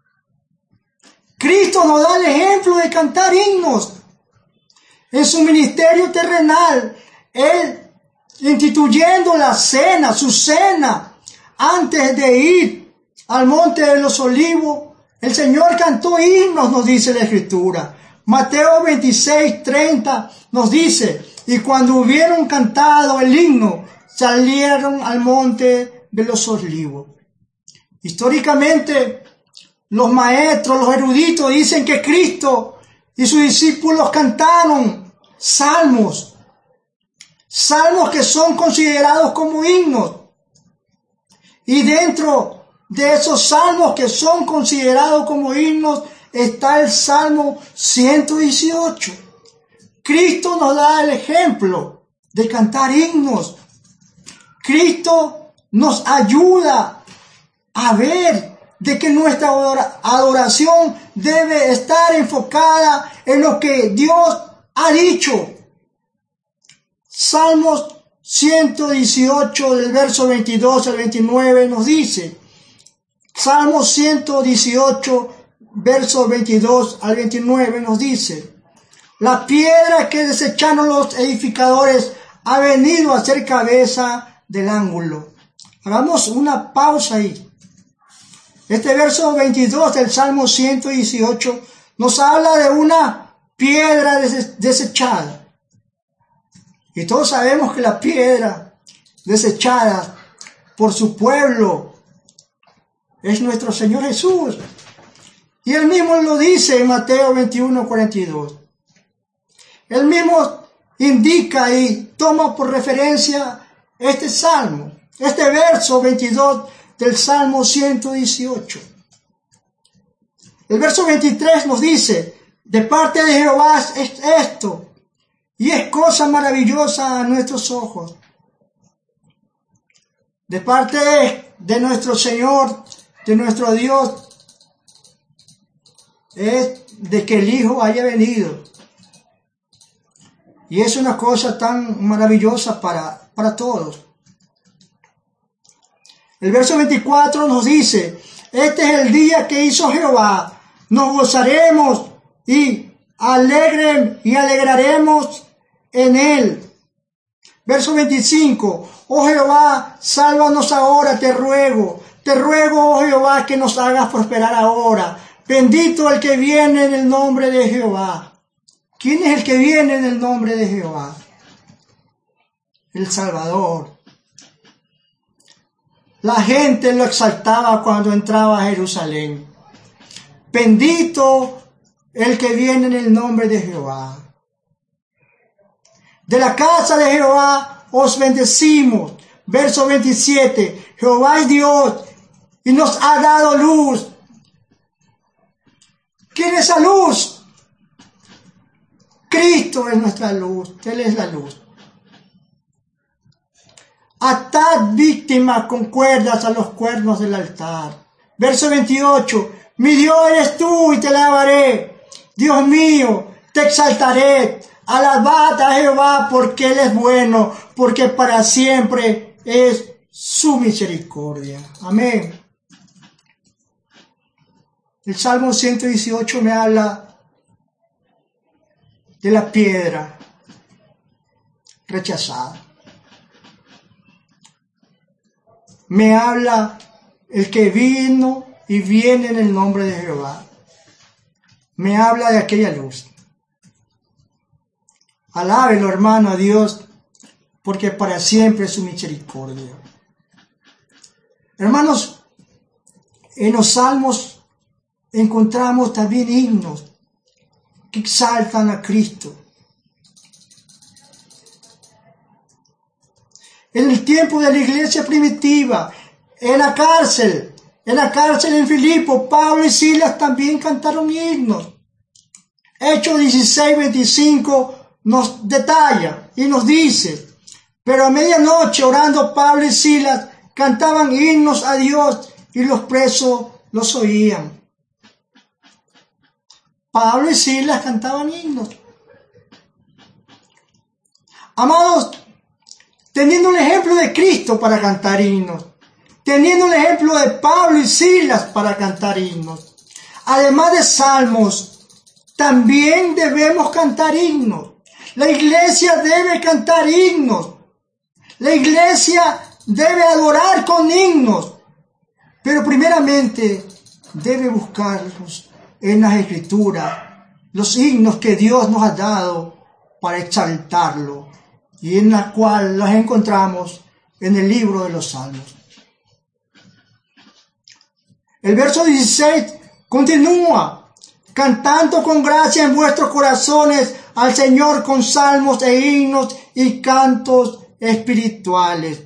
Cristo nos da el ejemplo de cantar himnos. En su ministerio terrenal, Él, instituyendo la cena, su cena, antes de ir al monte de los olivos, el Señor cantó himnos, nos dice la Escritura. Mateo veintiséis, treinta nos dice: y cuando hubieron cantado el himno, salieron al monte de los olivos. Históricamente, los maestros, los eruditos dicen que Cristo y sus discípulos cantaron salmos, salmos que son considerados como himnos. Y dentro de esos salmos que son considerados como himnos está el Salmo ciento dieciocho. Cristo nos da el ejemplo de cantar himnos. Cristo nos ayuda a ver de que nuestra adoración debe estar enfocada en lo que Dios ha dicho. Salmos ciento dieciocho del verso veintidós al veintinueve nos dice: Salmos ciento dieciocho, versos veintidós al veintinueve nos dice: la piedra que desecharon los edificadores ha venido a ser cabeza del ángulo. Hagamos una pausa ahí. Este verso veintidós del Salmo ciento dieciocho nos habla de una piedra desechada. Y todos sabemos que la piedra desechada por su pueblo es nuestro Señor Jesús. Y él mismo lo dice en Mateo veintiuno, cuarenta y dos. Él mismo indica y toma por referencia este salmo, este verso veintidós del Salmo ciento dieciocho. El verso veintitrés nos dice: de parte de Jehová es esto, y es cosa maravillosa a nuestros ojos. De parte de, de nuestro Señor, de nuestro Dios, es de que el Hijo haya venido. Y es una cosa tan maravillosa para, para todos. El verso veinticuatro nos dice: este es el día que hizo Jehová, nos gozaremos y alegre, y alegraremos en él. Verso veinticinco: oh Jehová, sálvanos ahora, te ruego, te ruego, oh Jehová, que nos hagas prosperar ahora. Bendito el que viene en el nombre de Jehová. ¿Quién es el que viene en el nombre de Jehová? El Salvador. La gente lo exaltaba cuando entraba a Jerusalén. Bendito el que viene en el nombre de Jehová. De la casa de Jehová os bendecimos. Verso veintisiete. Jehová es Dios y nos ha dado luz. ¿Quién es la luz? Cristo es nuestra luz. Él es la luz. Atad víctimas con cuerdas a los cuernos del altar. Verso veintiocho. Mi Dios eres tú y te alabaré. Dios mío, te exaltaré. Alabad a Jehová porque Él es bueno, porque para siempre es su misericordia. Amén. El Salmo ciento dieciocho me habla de la piedra rechazada. Me habla el que vino y viene en el nombre de Jehová. Me habla de aquella luz. Alábelo, hermano, a Dios, porque para siempre es su misericordia. Hermanos, en los salmos encontramos también himnos que exaltan a Cristo. En el tiempo de la iglesia primitiva, en la cárcel, en la cárcel en Filipo, Pablo y Silas también cantaron himnos. Hechos dieciséis, veinticinco nos detalla y nos dice: pero a medianoche, orando, Pablo y Silas cantaban himnos a Dios y los presos los oían. Pablo y Silas cantaban himnos. Amados, teniendo un ejemplo de Cristo para cantar himnos, teniendo un ejemplo de Pablo y Silas para cantar himnos, además de salmos, también debemos cantar himnos. La iglesia debe cantar himnos. La iglesia debe adorar con himnos. Pero primeramente debe buscarlos en las Escrituras, los himnos que Dios nos ha dado para exaltarlo, y en la cual los encontramos en el libro de los Salmos. El verso dieciséis continúa: cantando con gracia en vuestros corazones al Señor con salmos e himnos y cantos espirituales.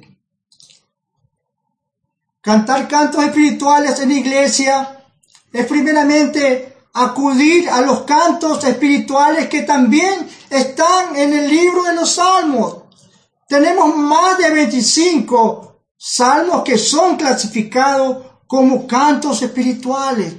Cantar cantos espirituales en la iglesia es primeramente acudir a los cantos espirituales que también están en el libro de los Salmos. Tenemos más de veinticinco salmos que son clasificados como cantos espirituales.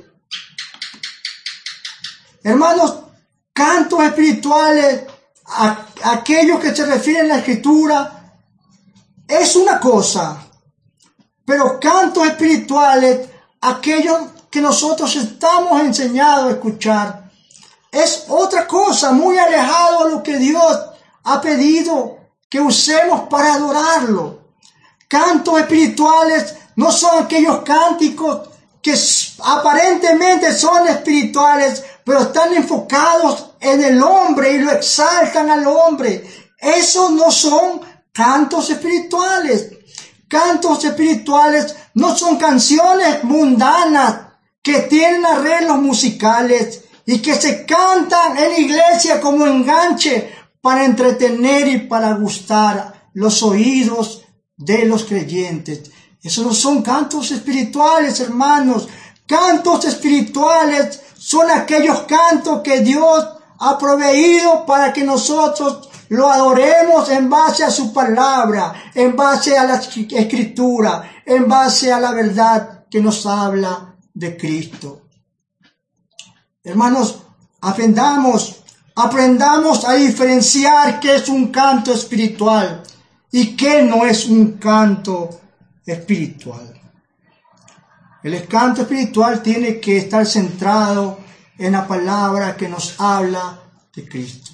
Hermanos, cantos espirituales, a, a aquellos que se refieren a la Escritura, es una cosa, pero cantos espirituales, aquellos que nosotros estamos enseñados a escuchar, es otra cosa, muy alejado a lo que Dios ha pedido que usemos para adorarlo. Cantos espirituales no son aquellos cánticos que aparentemente son espirituales, pero están enfocados en el hombre y lo exaltan al hombre. Esos no son cantos espirituales. Cantos espirituales no son canciones mundanas que tienen arreglos musicales y que se cantan en la iglesia como enganche para entretener y para gustar los oídos de los creyentes. Esos no son cantos espirituales, hermanos. Cantos espirituales son aquellos cantos que Dios ha proveído para que nosotros lo adoremos en base a su palabra, en base a la escritura, en base a la verdad que nos habla de Cristo. Hermanos, aprendamos, aprendamos a diferenciar qué es un canto espiritual y qué no es un canto espiritual. El canto espiritual tiene que estar centrado en la palabra que nos habla de Cristo.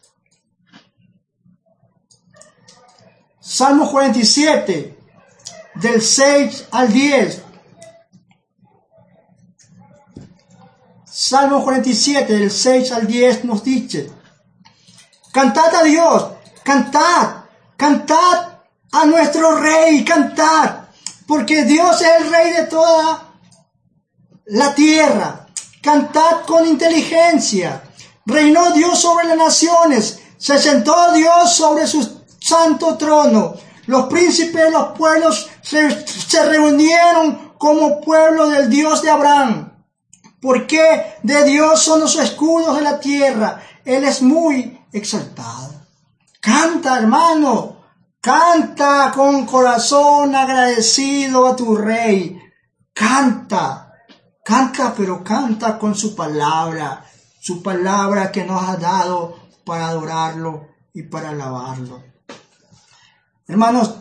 Salmo cuarenta y siete, del seis al diez. Salmo cuarenta y siete, del seis al diez nos dice: cantad a Dios, cantad, cantad a nuestro Rey, cantad, porque Dios es el Rey de toda la tierra. Cantad con inteligencia. Reinó Dios sobre las naciones, se sentó Dios sobre su santo trono. Los príncipes de los pueblos se, se reunieron como pueblo del Dios de Abraham. Porque de Dios son los escudos de la tierra. Él es muy exaltado. Canta, hermano. Canta con corazón agradecido a tu Rey. Canta. Canta, pero canta con su palabra. Su palabra que nos ha dado para adorarlo y para alabarlo. Hermanos,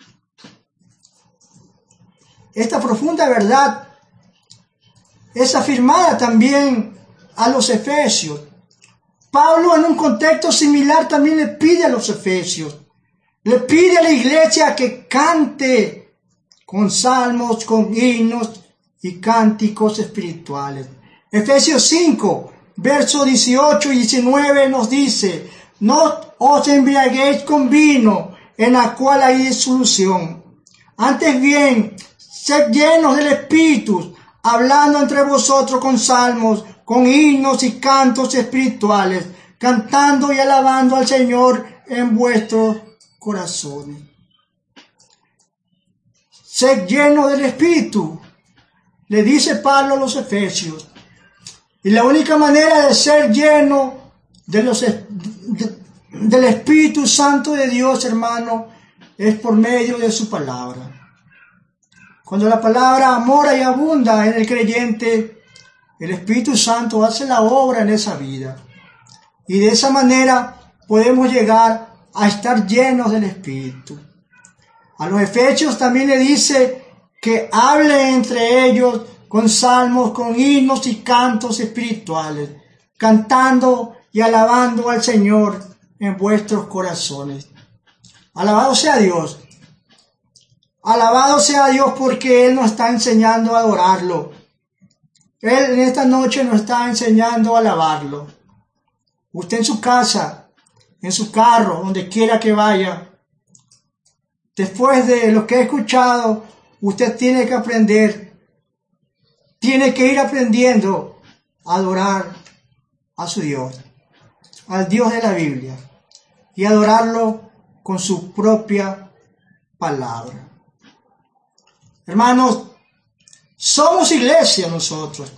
esta profunda verdad es afirmada también a los efesios. Pablo, en un contexto similar, también le pide a los efesios, le pide a la iglesia que cante con salmos, con himnos y cánticos espirituales. Efesios cinco, versos dieciocho y diecinueve nos dice: no os embriaguéis con vino, en la cual hay disolución. Antes bien, sed llenos del Espíritu, hablando entre vosotros con salmos, con himnos y cantos espirituales, cantando y alabando al Señor en vuestros corazones. Sed llenos del Espíritu, le dice Pablo a los Efesios. Y la única manera de ser lleno de los, de, del Espíritu Santo de Dios, hermano, es por medio de su palabra. Cuando la palabra mora y abunda en el creyente, el Espíritu Santo hace la obra en esa vida. Y de esa manera podemos llegar a estar llenos del Espíritu. A los Efesios también le dice que hablen entre ellos con salmos, con himnos y cantos espirituales, cantando y alabando al Señor en vuestros corazones. Alabado sea Dios. Alabado sea Dios, porque Él nos está enseñando a adorarlo. Él en esta noche nos está enseñando a alabarlo. Usted en su casa, en su carro, donde quiera que vaya, después de lo que he escuchado, usted tiene que aprender, tiene que ir aprendiendo a adorar a su Dios, al Dios de la Biblia, y adorarlo con su propia palabra. Hermanos, somos iglesia nosotros.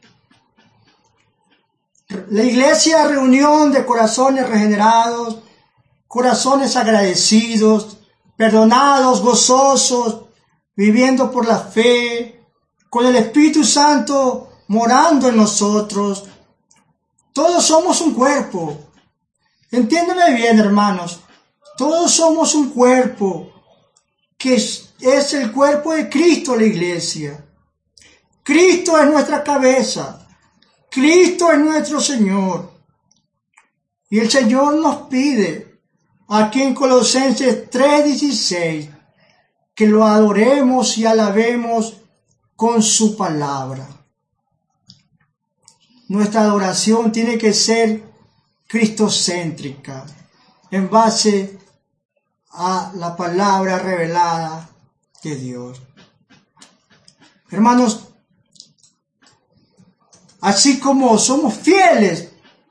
La iglesia, reunión de corazones regenerados, corazones agradecidos, perdonados, gozosos, viviendo por la fe, con el Espíritu Santo morando en nosotros. Todos somos un cuerpo. Entiéndeme bien, hermanos. Todos somos un cuerpo, que es, es el cuerpo de Cristo, la iglesia. Cristo es nuestra cabeza. Cristo es nuestro Señor. Y el Señor nos pide, aquí en Colosenses tres dieciséis, que lo adoremos y alabemos con su palabra. Nuestra adoración tiene que ser cristocéntrica, en base a la palabra revelada de Dios. Hermanos, así como somos fieles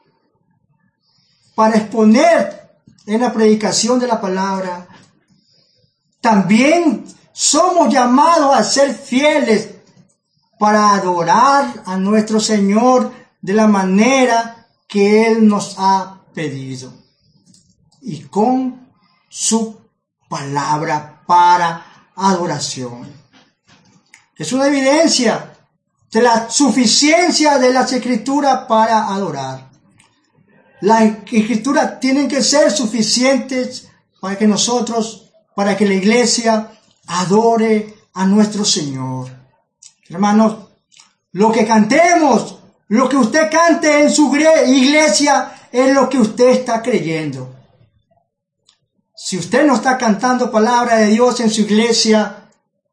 para exponer en la predicación de la palabra, también somos llamados a ser fieles para adorar a nuestro Señor de la manera que Él nos ha pedido y con su palabra para adoración. Es una evidencia de la suficiencia de las Escrituras para adorar. Las Escrituras tienen que ser suficientes para que nosotros, para que la iglesia adore a nuestro Señor. Hermanos, lo que cantemos, lo que usted cante en su iglesia es lo que usted está creyendo. Si usted no está cantando palabra de Dios en su iglesia,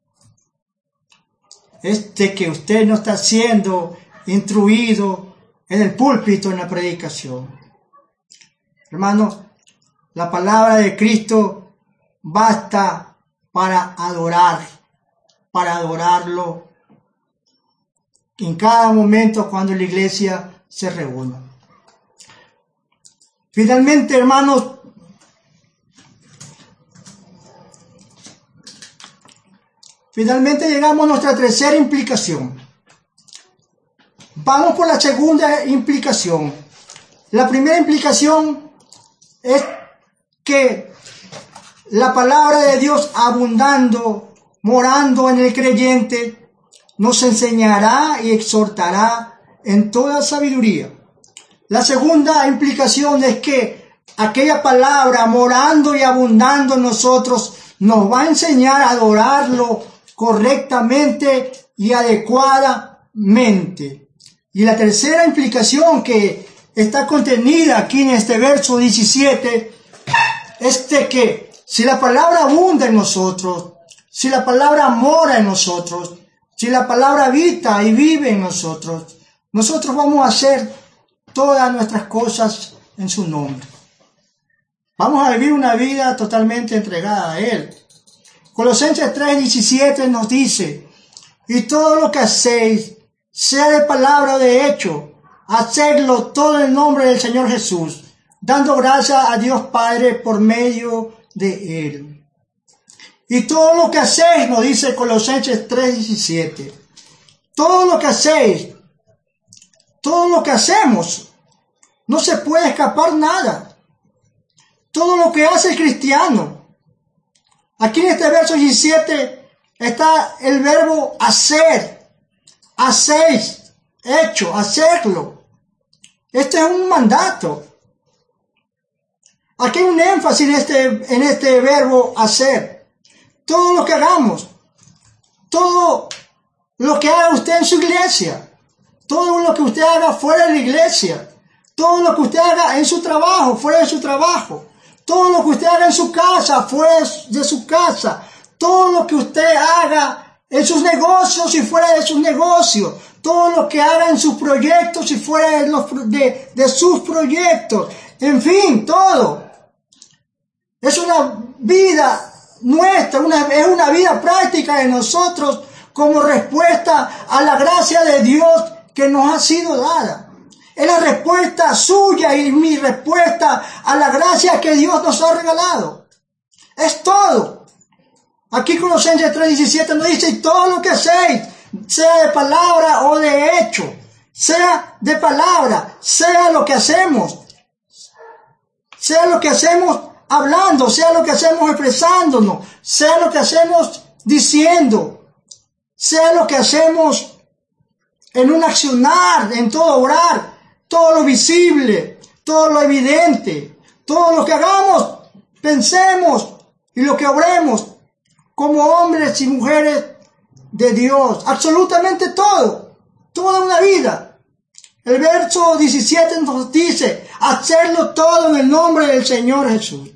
es de que usted no está siendo instruido en el púlpito, en la predicación. Hermanos, la palabra de Cristo basta para adorar, para adorarlo en cada momento cuando la iglesia se reúne. Finalmente, hermanos, finalmente llegamos a nuestra tercera implicación. Vamos por la segunda implicación. La primera implicación es que la palabra de Dios abundando, morando en el creyente, nos enseñará y exhortará en toda sabiduría. La segunda implicación es que aquella palabra morando y abundando en nosotros nos va a enseñar a adorarlo correctamente y adecuadamente. Y la tercera implicación que está contenida aquí en este verso diecisiete es de que si la palabra abunda en nosotros, si la palabra mora en nosotros, si la palabra habita y vive en nosotros, nosotros vamos a hacer todas nuestras cosas en su nombre. Vamos a vivir una vida totalmente entregada a Él. Colosenses tres diecisiete nos dice: y todo lo que hacéis, sea de palabra o de hecho, hacedlo todo en el nombre del Señor Jesús, dando gracias a Dios Padre por medio de Él. Y todo lo que hacéis, nos dice Colosenses tres diecisiete, todo lo que hacéis, todo lo que hacemos, no se puede escapar nada. Todo lo que hace el cristiano. Aquí en este verso diecisiete está el verbo hacer, hacéis, hecho, hacerlo. Este es un mandato. Aquí hay un énfasis en este, en este verbo hacer. Todo lo que hagamos, todo lo que haga usted en su iglesia, todo lo que usted haga fuera de la iglesia, todo lo que usted haga en su trabajo, fuera de su trabajo, todo lo que usted haga en su casa, fuera de su casa, todo lo que usted haga en sus negocios y fuera de sus negocios, todo lo que haga en sus proyectos y fuera de, los, de, de sus proyectos, en fin, todo. Es una vida nuestra, una, es una vida práctica de nosotros como respuesta a la gracia de Dios que nos ha sido dada. Es la respuesta suya y mi respuesta a la gracia que Dios nos ha regalado. Es todo. Aquí Colosenses tres diecisiete nos dice: y todo lo que hacéis, sea de palabra o de hecho, sea de palabra, sea lo que hacemos, sea lo que hacemos hablando, sea lo que hacemos expresándonos, sea lo que hacemos diciendo, sea lo que hacemos en un accionar, en todo obrar, todo lo visible, todo lo evidente, todo lo que hagamos, pensemos y lo que obremos como hombres y mujeres de Dios, absolutamente todo, toda una vida. El verso diecisiete nos dice: hacerlo todo en el nombre del Señor Jesús.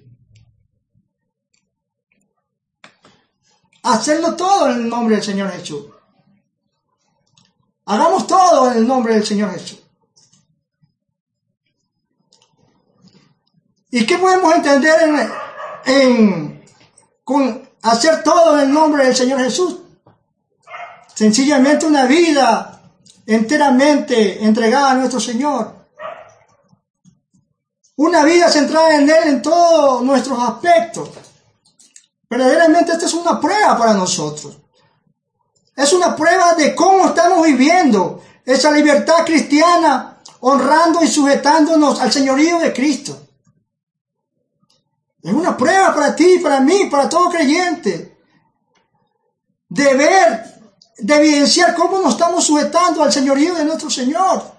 Hacerlo todo en el nombre del Señor Jesús. Hagamos todo en el nombre del Señor Jesús. ¿Y qué podemos entender en, en con hacer todo en el nombre del Señor Jesús? Sencillamente una vida enteramente entregada a nuestro Señor. Una vida centrada en Él en todos nuestros aspectos. Verdaderamente esta es una prueba para nosotros. Es una prueba de cómo estamos viviendo esa libertad cristiana, honrando y sujetándonos al señorío de Cristo. Es una prueba para ti, para mí, para todo creyente. De ver, de evidenciar cómo nos estamos sujetando al señorío de nuestro Señor.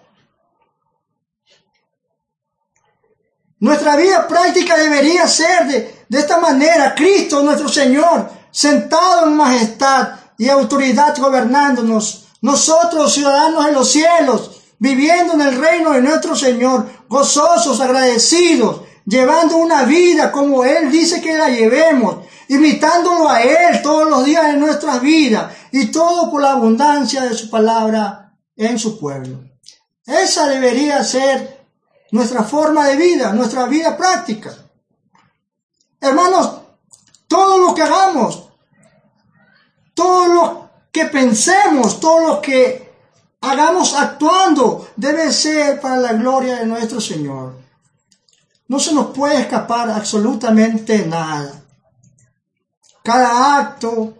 Nuestra vida práctica debería ser de, de esta manera. Cristo, nuestro Señor, sentado en majestad y autoridad gobernándonos. Nosotros, ciudadanos de los cielos, viviendo en el reino de nuestro Señor, gozosos, agradecidos, llevando una vida como Él dice que la llevemos, imitándolo a Él todos los días de nuestras vidas, y todo por la abundancia de su palabra en su pueblo. Esa debería ser nuestra forma de vida, nuestra vida práctica. Hermanos, todo lo que hagamos, todo lo que pensemos, todo lo que hagamos actuando, debe ser para la gloria de nuestro Señor. No se nos puede escapar absolutamente nada. Cada acto,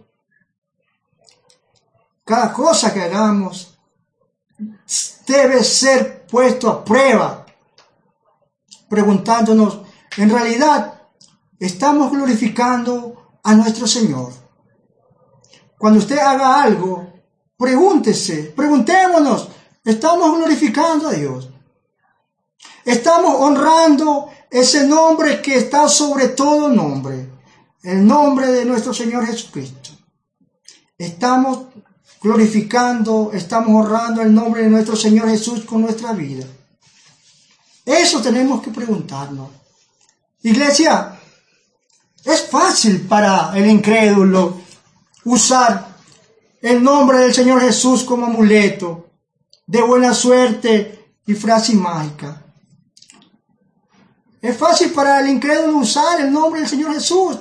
cada cosa que hagamos, debe ser puesto a prueba, preguntándonos, ¿en realidad estamos glorificando a nuestro Señor? Cuando usted haga algo, pregúntese, preguntémonos, ¿estamos glorificando a Dios? ¿Estamos honrando ese nombre que está sobre todo nombre? El nombre de nuestro Señor Jesucristo. Estamos glorificando, estamos honrando el nombre de nuestro Señor Jesús con nuestra vida. Eso tenemos que preguntarnos. Iglesia, es fácil para el incrédulo usar el nombre del Señor Jesús como amuleto de buena suerte y frase mágica. Es fácil para el incrédulo usar el nombre del Señor Jesús.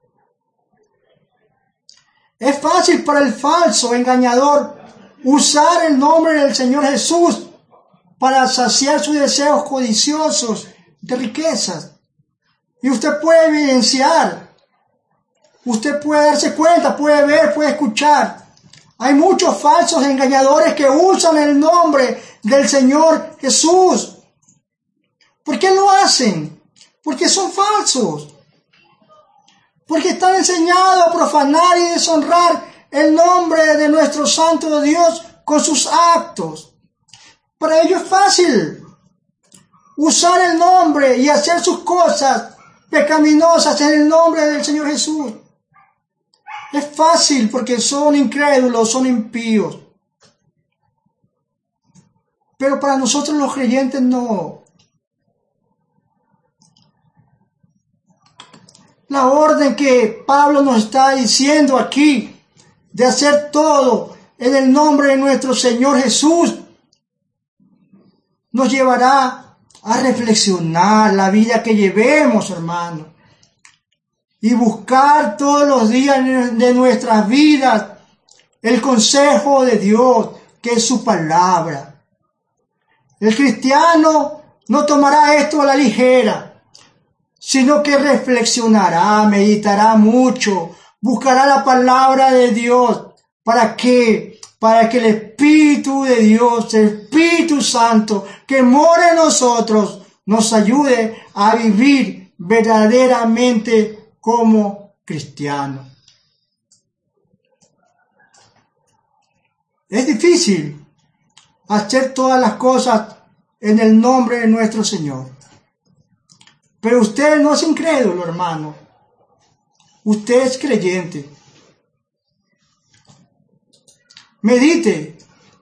Es fácil para el falso engañador usar el nombre del Señor Jesús para saciar sus deseos codiciosos de riquezas. Y usted puede evidenciar, usted puede darse cuenta, puede ver, puede escuchar. Hay muchos falsos engañadores que usan el nombre del Señor Jesús. ¿Por qué lo hacen? Porque son falsos. Porque están enseñados a profanar y deshonrar el nombre de nuestro Santo Dios con sus actos. Para ellos es fácil usar el nombre y hacer sus cosas pecaminosas en el nombre del Señor Jesús. Es fácil porque son incrédulos, son impíos. Pero para nosotros los creyentes no. La orden que Pablo nos está diciendo aquí de hacer todo en el nombre de nuestro Señor Jesús nos llevará a reflexionar la vida que llevemos, hermano, y buscar todos los días de nuestras vidas el consejo de Dios, que es su palabra. El cristiano no tomará esto a la ligera, sino que reflexionará, meditará mucho, buscará la palabra de Dios. ¿Para qué? Para que el Espíritu de Dios, el Espíritu Santo que mora en nosotros, nos ayude a vivir verdaderamente como cristianos. Es difícil hacer todas las cosas en el nombre de nuestro Señor. Pero usted no es incrédulo, hermano. Usted es creyente. Medite.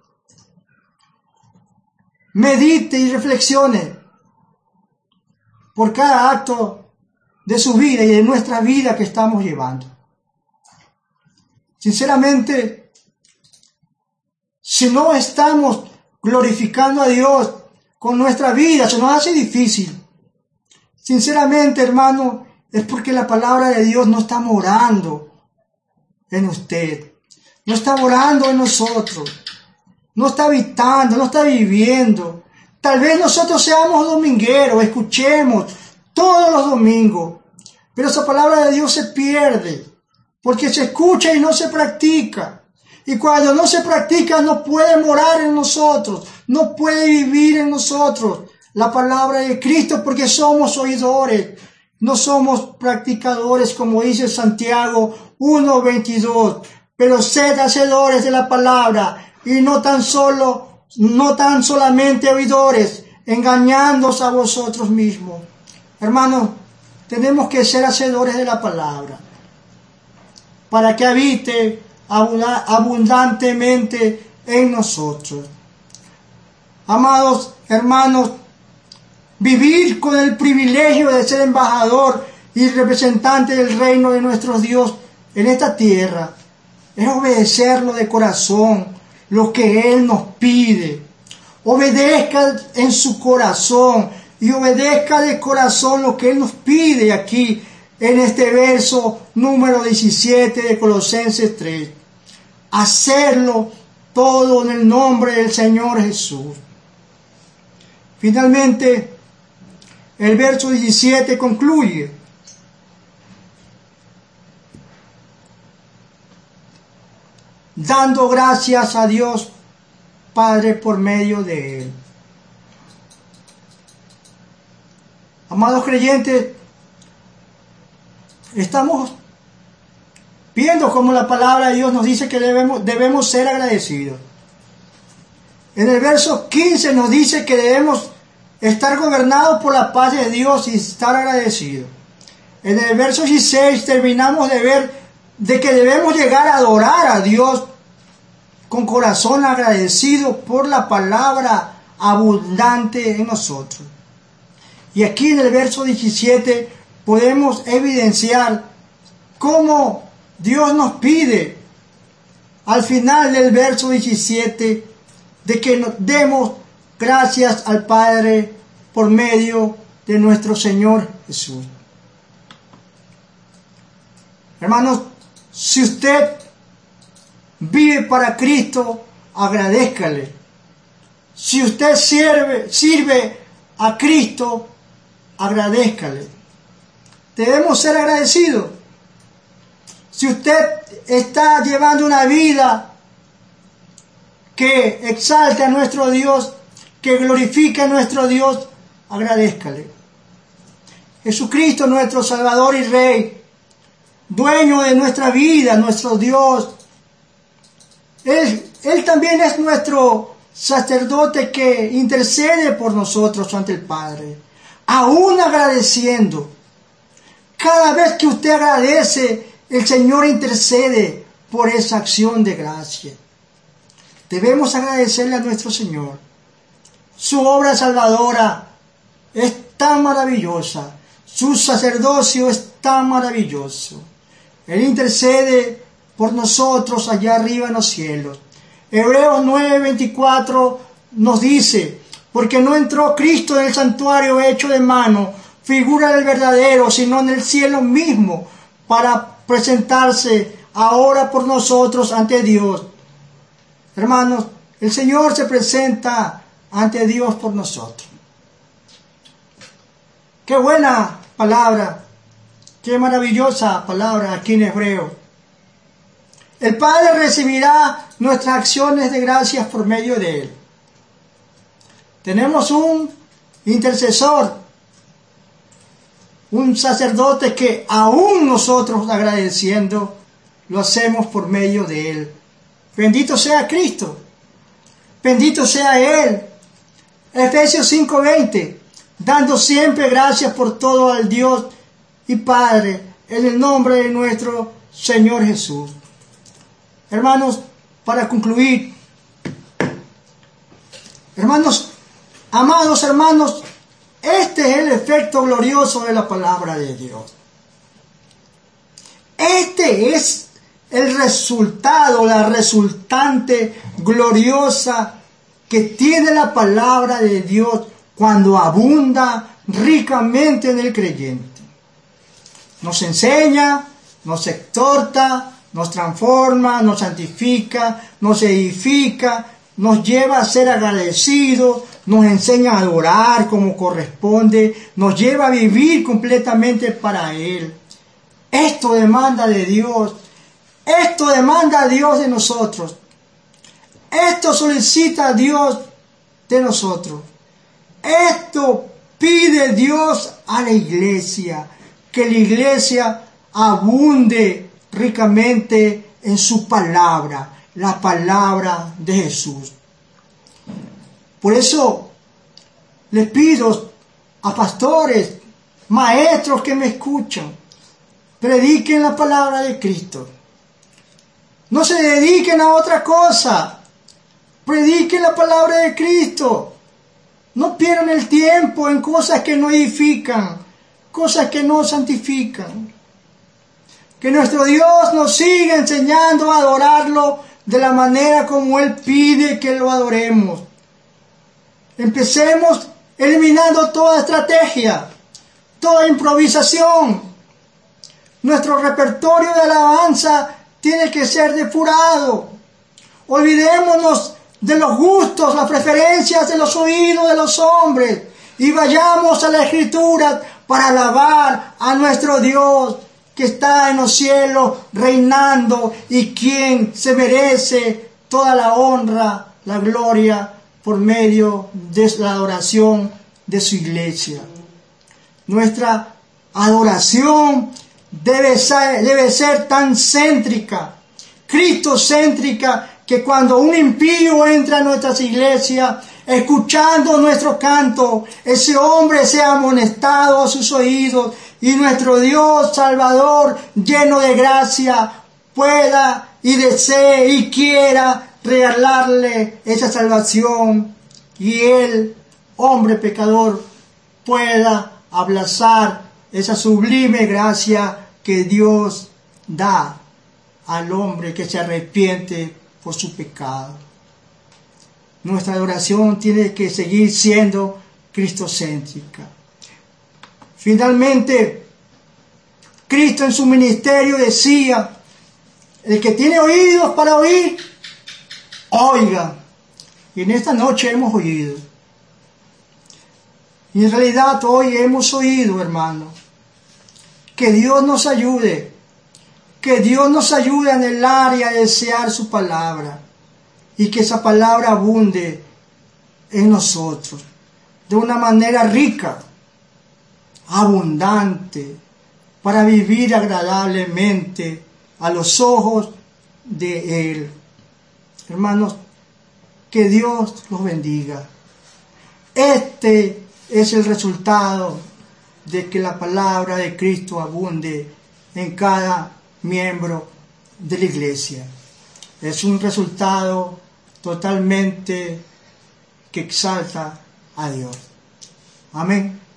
Medite y reflexione por cada acto de su vida y de nuestra vida que estamos llevando. Sinceramente, si no estamos glorificando a Dios con nuestra vida, se nos hace difícil. Sinceramente, hermano, es porque la palabra de Dios no está morando en usted, no está morando en nosotros, no está habitando, no está viviendo. Tal vez nosotros seamos domingueros, escuchemos todos los domingos, pero esa palabra de Dios se pierde, porque se escucha y no se practica. Y cuando no se practica, no puede morar en nosotros, no puede vivir en nosotros la palabra de Cristo, porque somos oidores, no somos practicadores, como dice Santiago uno veintidós. Pero sed hacedores de la palabra, y no tan solo, no tan solamente oidores, engañándoos a vosotros mismos. Hermanos, tenemos que ser hacedores de la palabra, para que habite abundantemente en nosotros. Amados hermanos, vivir con el privilegio de ser embajador y representante del reino de nuestro Dios en esta tierra es obedecerlo de corazón, lo que Él nos pide. Obedezca en su corazón y obedezca de corazón lo que Él nos pide aquí en este verso número diecisiete de Colosenses tres. Hacerlo todo en el nombre del Señor Jesús. Finalmente, el verso diecisiete concluye: dando gracias a Dios Padre por medio de Él. Amados creyentes, estamos viendo cómo la palabra de Dios nos dice que debemos, debemos ser agradecidos. En el verso quince nos dice que debemos estar gobernados por la paz de Dios y estar agradecidos. En el verso dieciséis terminamos de ver de que debemos llegar a adorar a Dios con corazón agradecido por la palabra abundante en nosotros. Y aquí en el verso diecisiete podemos evidenciar cómo Dios nos pide al final del verso diecisiete de que nos demos gracias al Padre por medio de nuestro Señor Jesús. Hermanos, si usted vive para Cristo, agradézcale. Si usted sirve, sirve a Cristo, agradézcale. Debemos ser agradecidos. Si usted está llevando una vida que exalte a nuestro Dios, que glorifique a nuestro Dios, agradézcale. Jesucristo, nuestro Salvador y Rey, dueño de nuestra vida, nuestro Dios. Él, Él también es nuestro sacerdote que intercede por nosotros ante el Padre. Aún agradeciendo, cada vez que usted agradece, el Señor intercede por esa acción de gracia. Debemos agradecerle a nuestro Señor. Su obra salvadora es tan maravillosa. Su sacerdocio es tan maravilloso. Él intercede por nosotros allá arriba en los cielos. Hebreos nueve veinticuatro nos dice: porque no entró Cristo en el santuario hecho de mano, figura del verdadero, sino en el cielo mismo, para presentarse ahora por nosotros ante Dios. Hermanos, el Señor se presenta ante Dios por nosotros. Qué buena palabra, qué maravillosa palabra aquí en hebreo. El Padre recibirá nuestras acciones de gracias por medio de Él. Tenemos un intercesor, un sacerdote que aún nosotros agradeciendo lo hacemos por medio de Él. Bendito sea Cristo, bendito sea Él. Efesios cinco veinte, dando siempre gracias por todo al Dios y Padre en el nombre de nuestro Señor Jesús. Hermanos, para concluir, hermanos, amados hermanos, este es el efecto glorioso de la palabra de Dios. Este es el resultado, la resultante gloriosa que tiene la palabra de Dios cuando abunda ricamente en el creyente. Nos enseña, nos exhorta, nos transforma, nos santifica, nos edifica, nos lleva a ser agradecidos, nos enseña a adorar como corresponde, nos lleva a vivir completamente para Él. Esto demanda de Dios, esto demanda a Dios de nosotros, esto solicita a Dios de nosotros, esto pide Dios a la iglesia, que la iglesia abunde ricamente en su palabra, la palabra de Jesús. Por eso les pido a pastores, maestros que me escuchan, prediquen la palabra de Cristo. No se dediquen a otra cosa. Prediquen la palabra de Cristo. No pierdan el tiempo en cosas que no edifican, cosas que no santifican. Que nuestro Dios nos siga enseñando a adorarlo de la manera como Él pide que lo adoremos. Empecemos eliminando toda estrategia, toda improvisación. Nuestro repertorio de alabanza tiene que ser depurado. Olvidémonos de los gustos, las preferencias de los oídos de los hombres y vayamos a la Escritura para alabar a nuestro Dios que está en los cielos reinando y quien se merece toda la honra, la gloria por medio de la adoración de su iglesia. Nuestra adoración debe ser, debe ser tan céntrica, cristocéntrica, que cuando un impío entra a nuestras iglesias, escuchando nuestro canto, ese hombre sea amonestado a sus oídos y nuestro Dios Salvador, lleno de gracia, pueda y desee y quiera regalarle esa salvación y el hombre pecador pueda abrazar esa sublime gracia que Dios da al hombre que se arrepiente por su pecado. Nuestra adoración tiene que seguir siendo cristocéntrica. Finalmente, Cristo en su ministerio decía: el que tiene oídos para oír, oiga. Y en esta noche hemos oído. Y en realidad hoy hemos oído, hermano. Que Dios nos ayude. Que Dios nos ayude a anhelar y a desear su palabra. Y que esa palabra abunde en nosotros. De una manera rica, abundante, para vivir agradablemente a los ojos de Él. Hermanos, que Dios los bendiga. Este es el resultado de que la palabra de Cristo abunde en cada miembro de la iglesia. Es un resultado totalmente que exalta a Dios. Amén.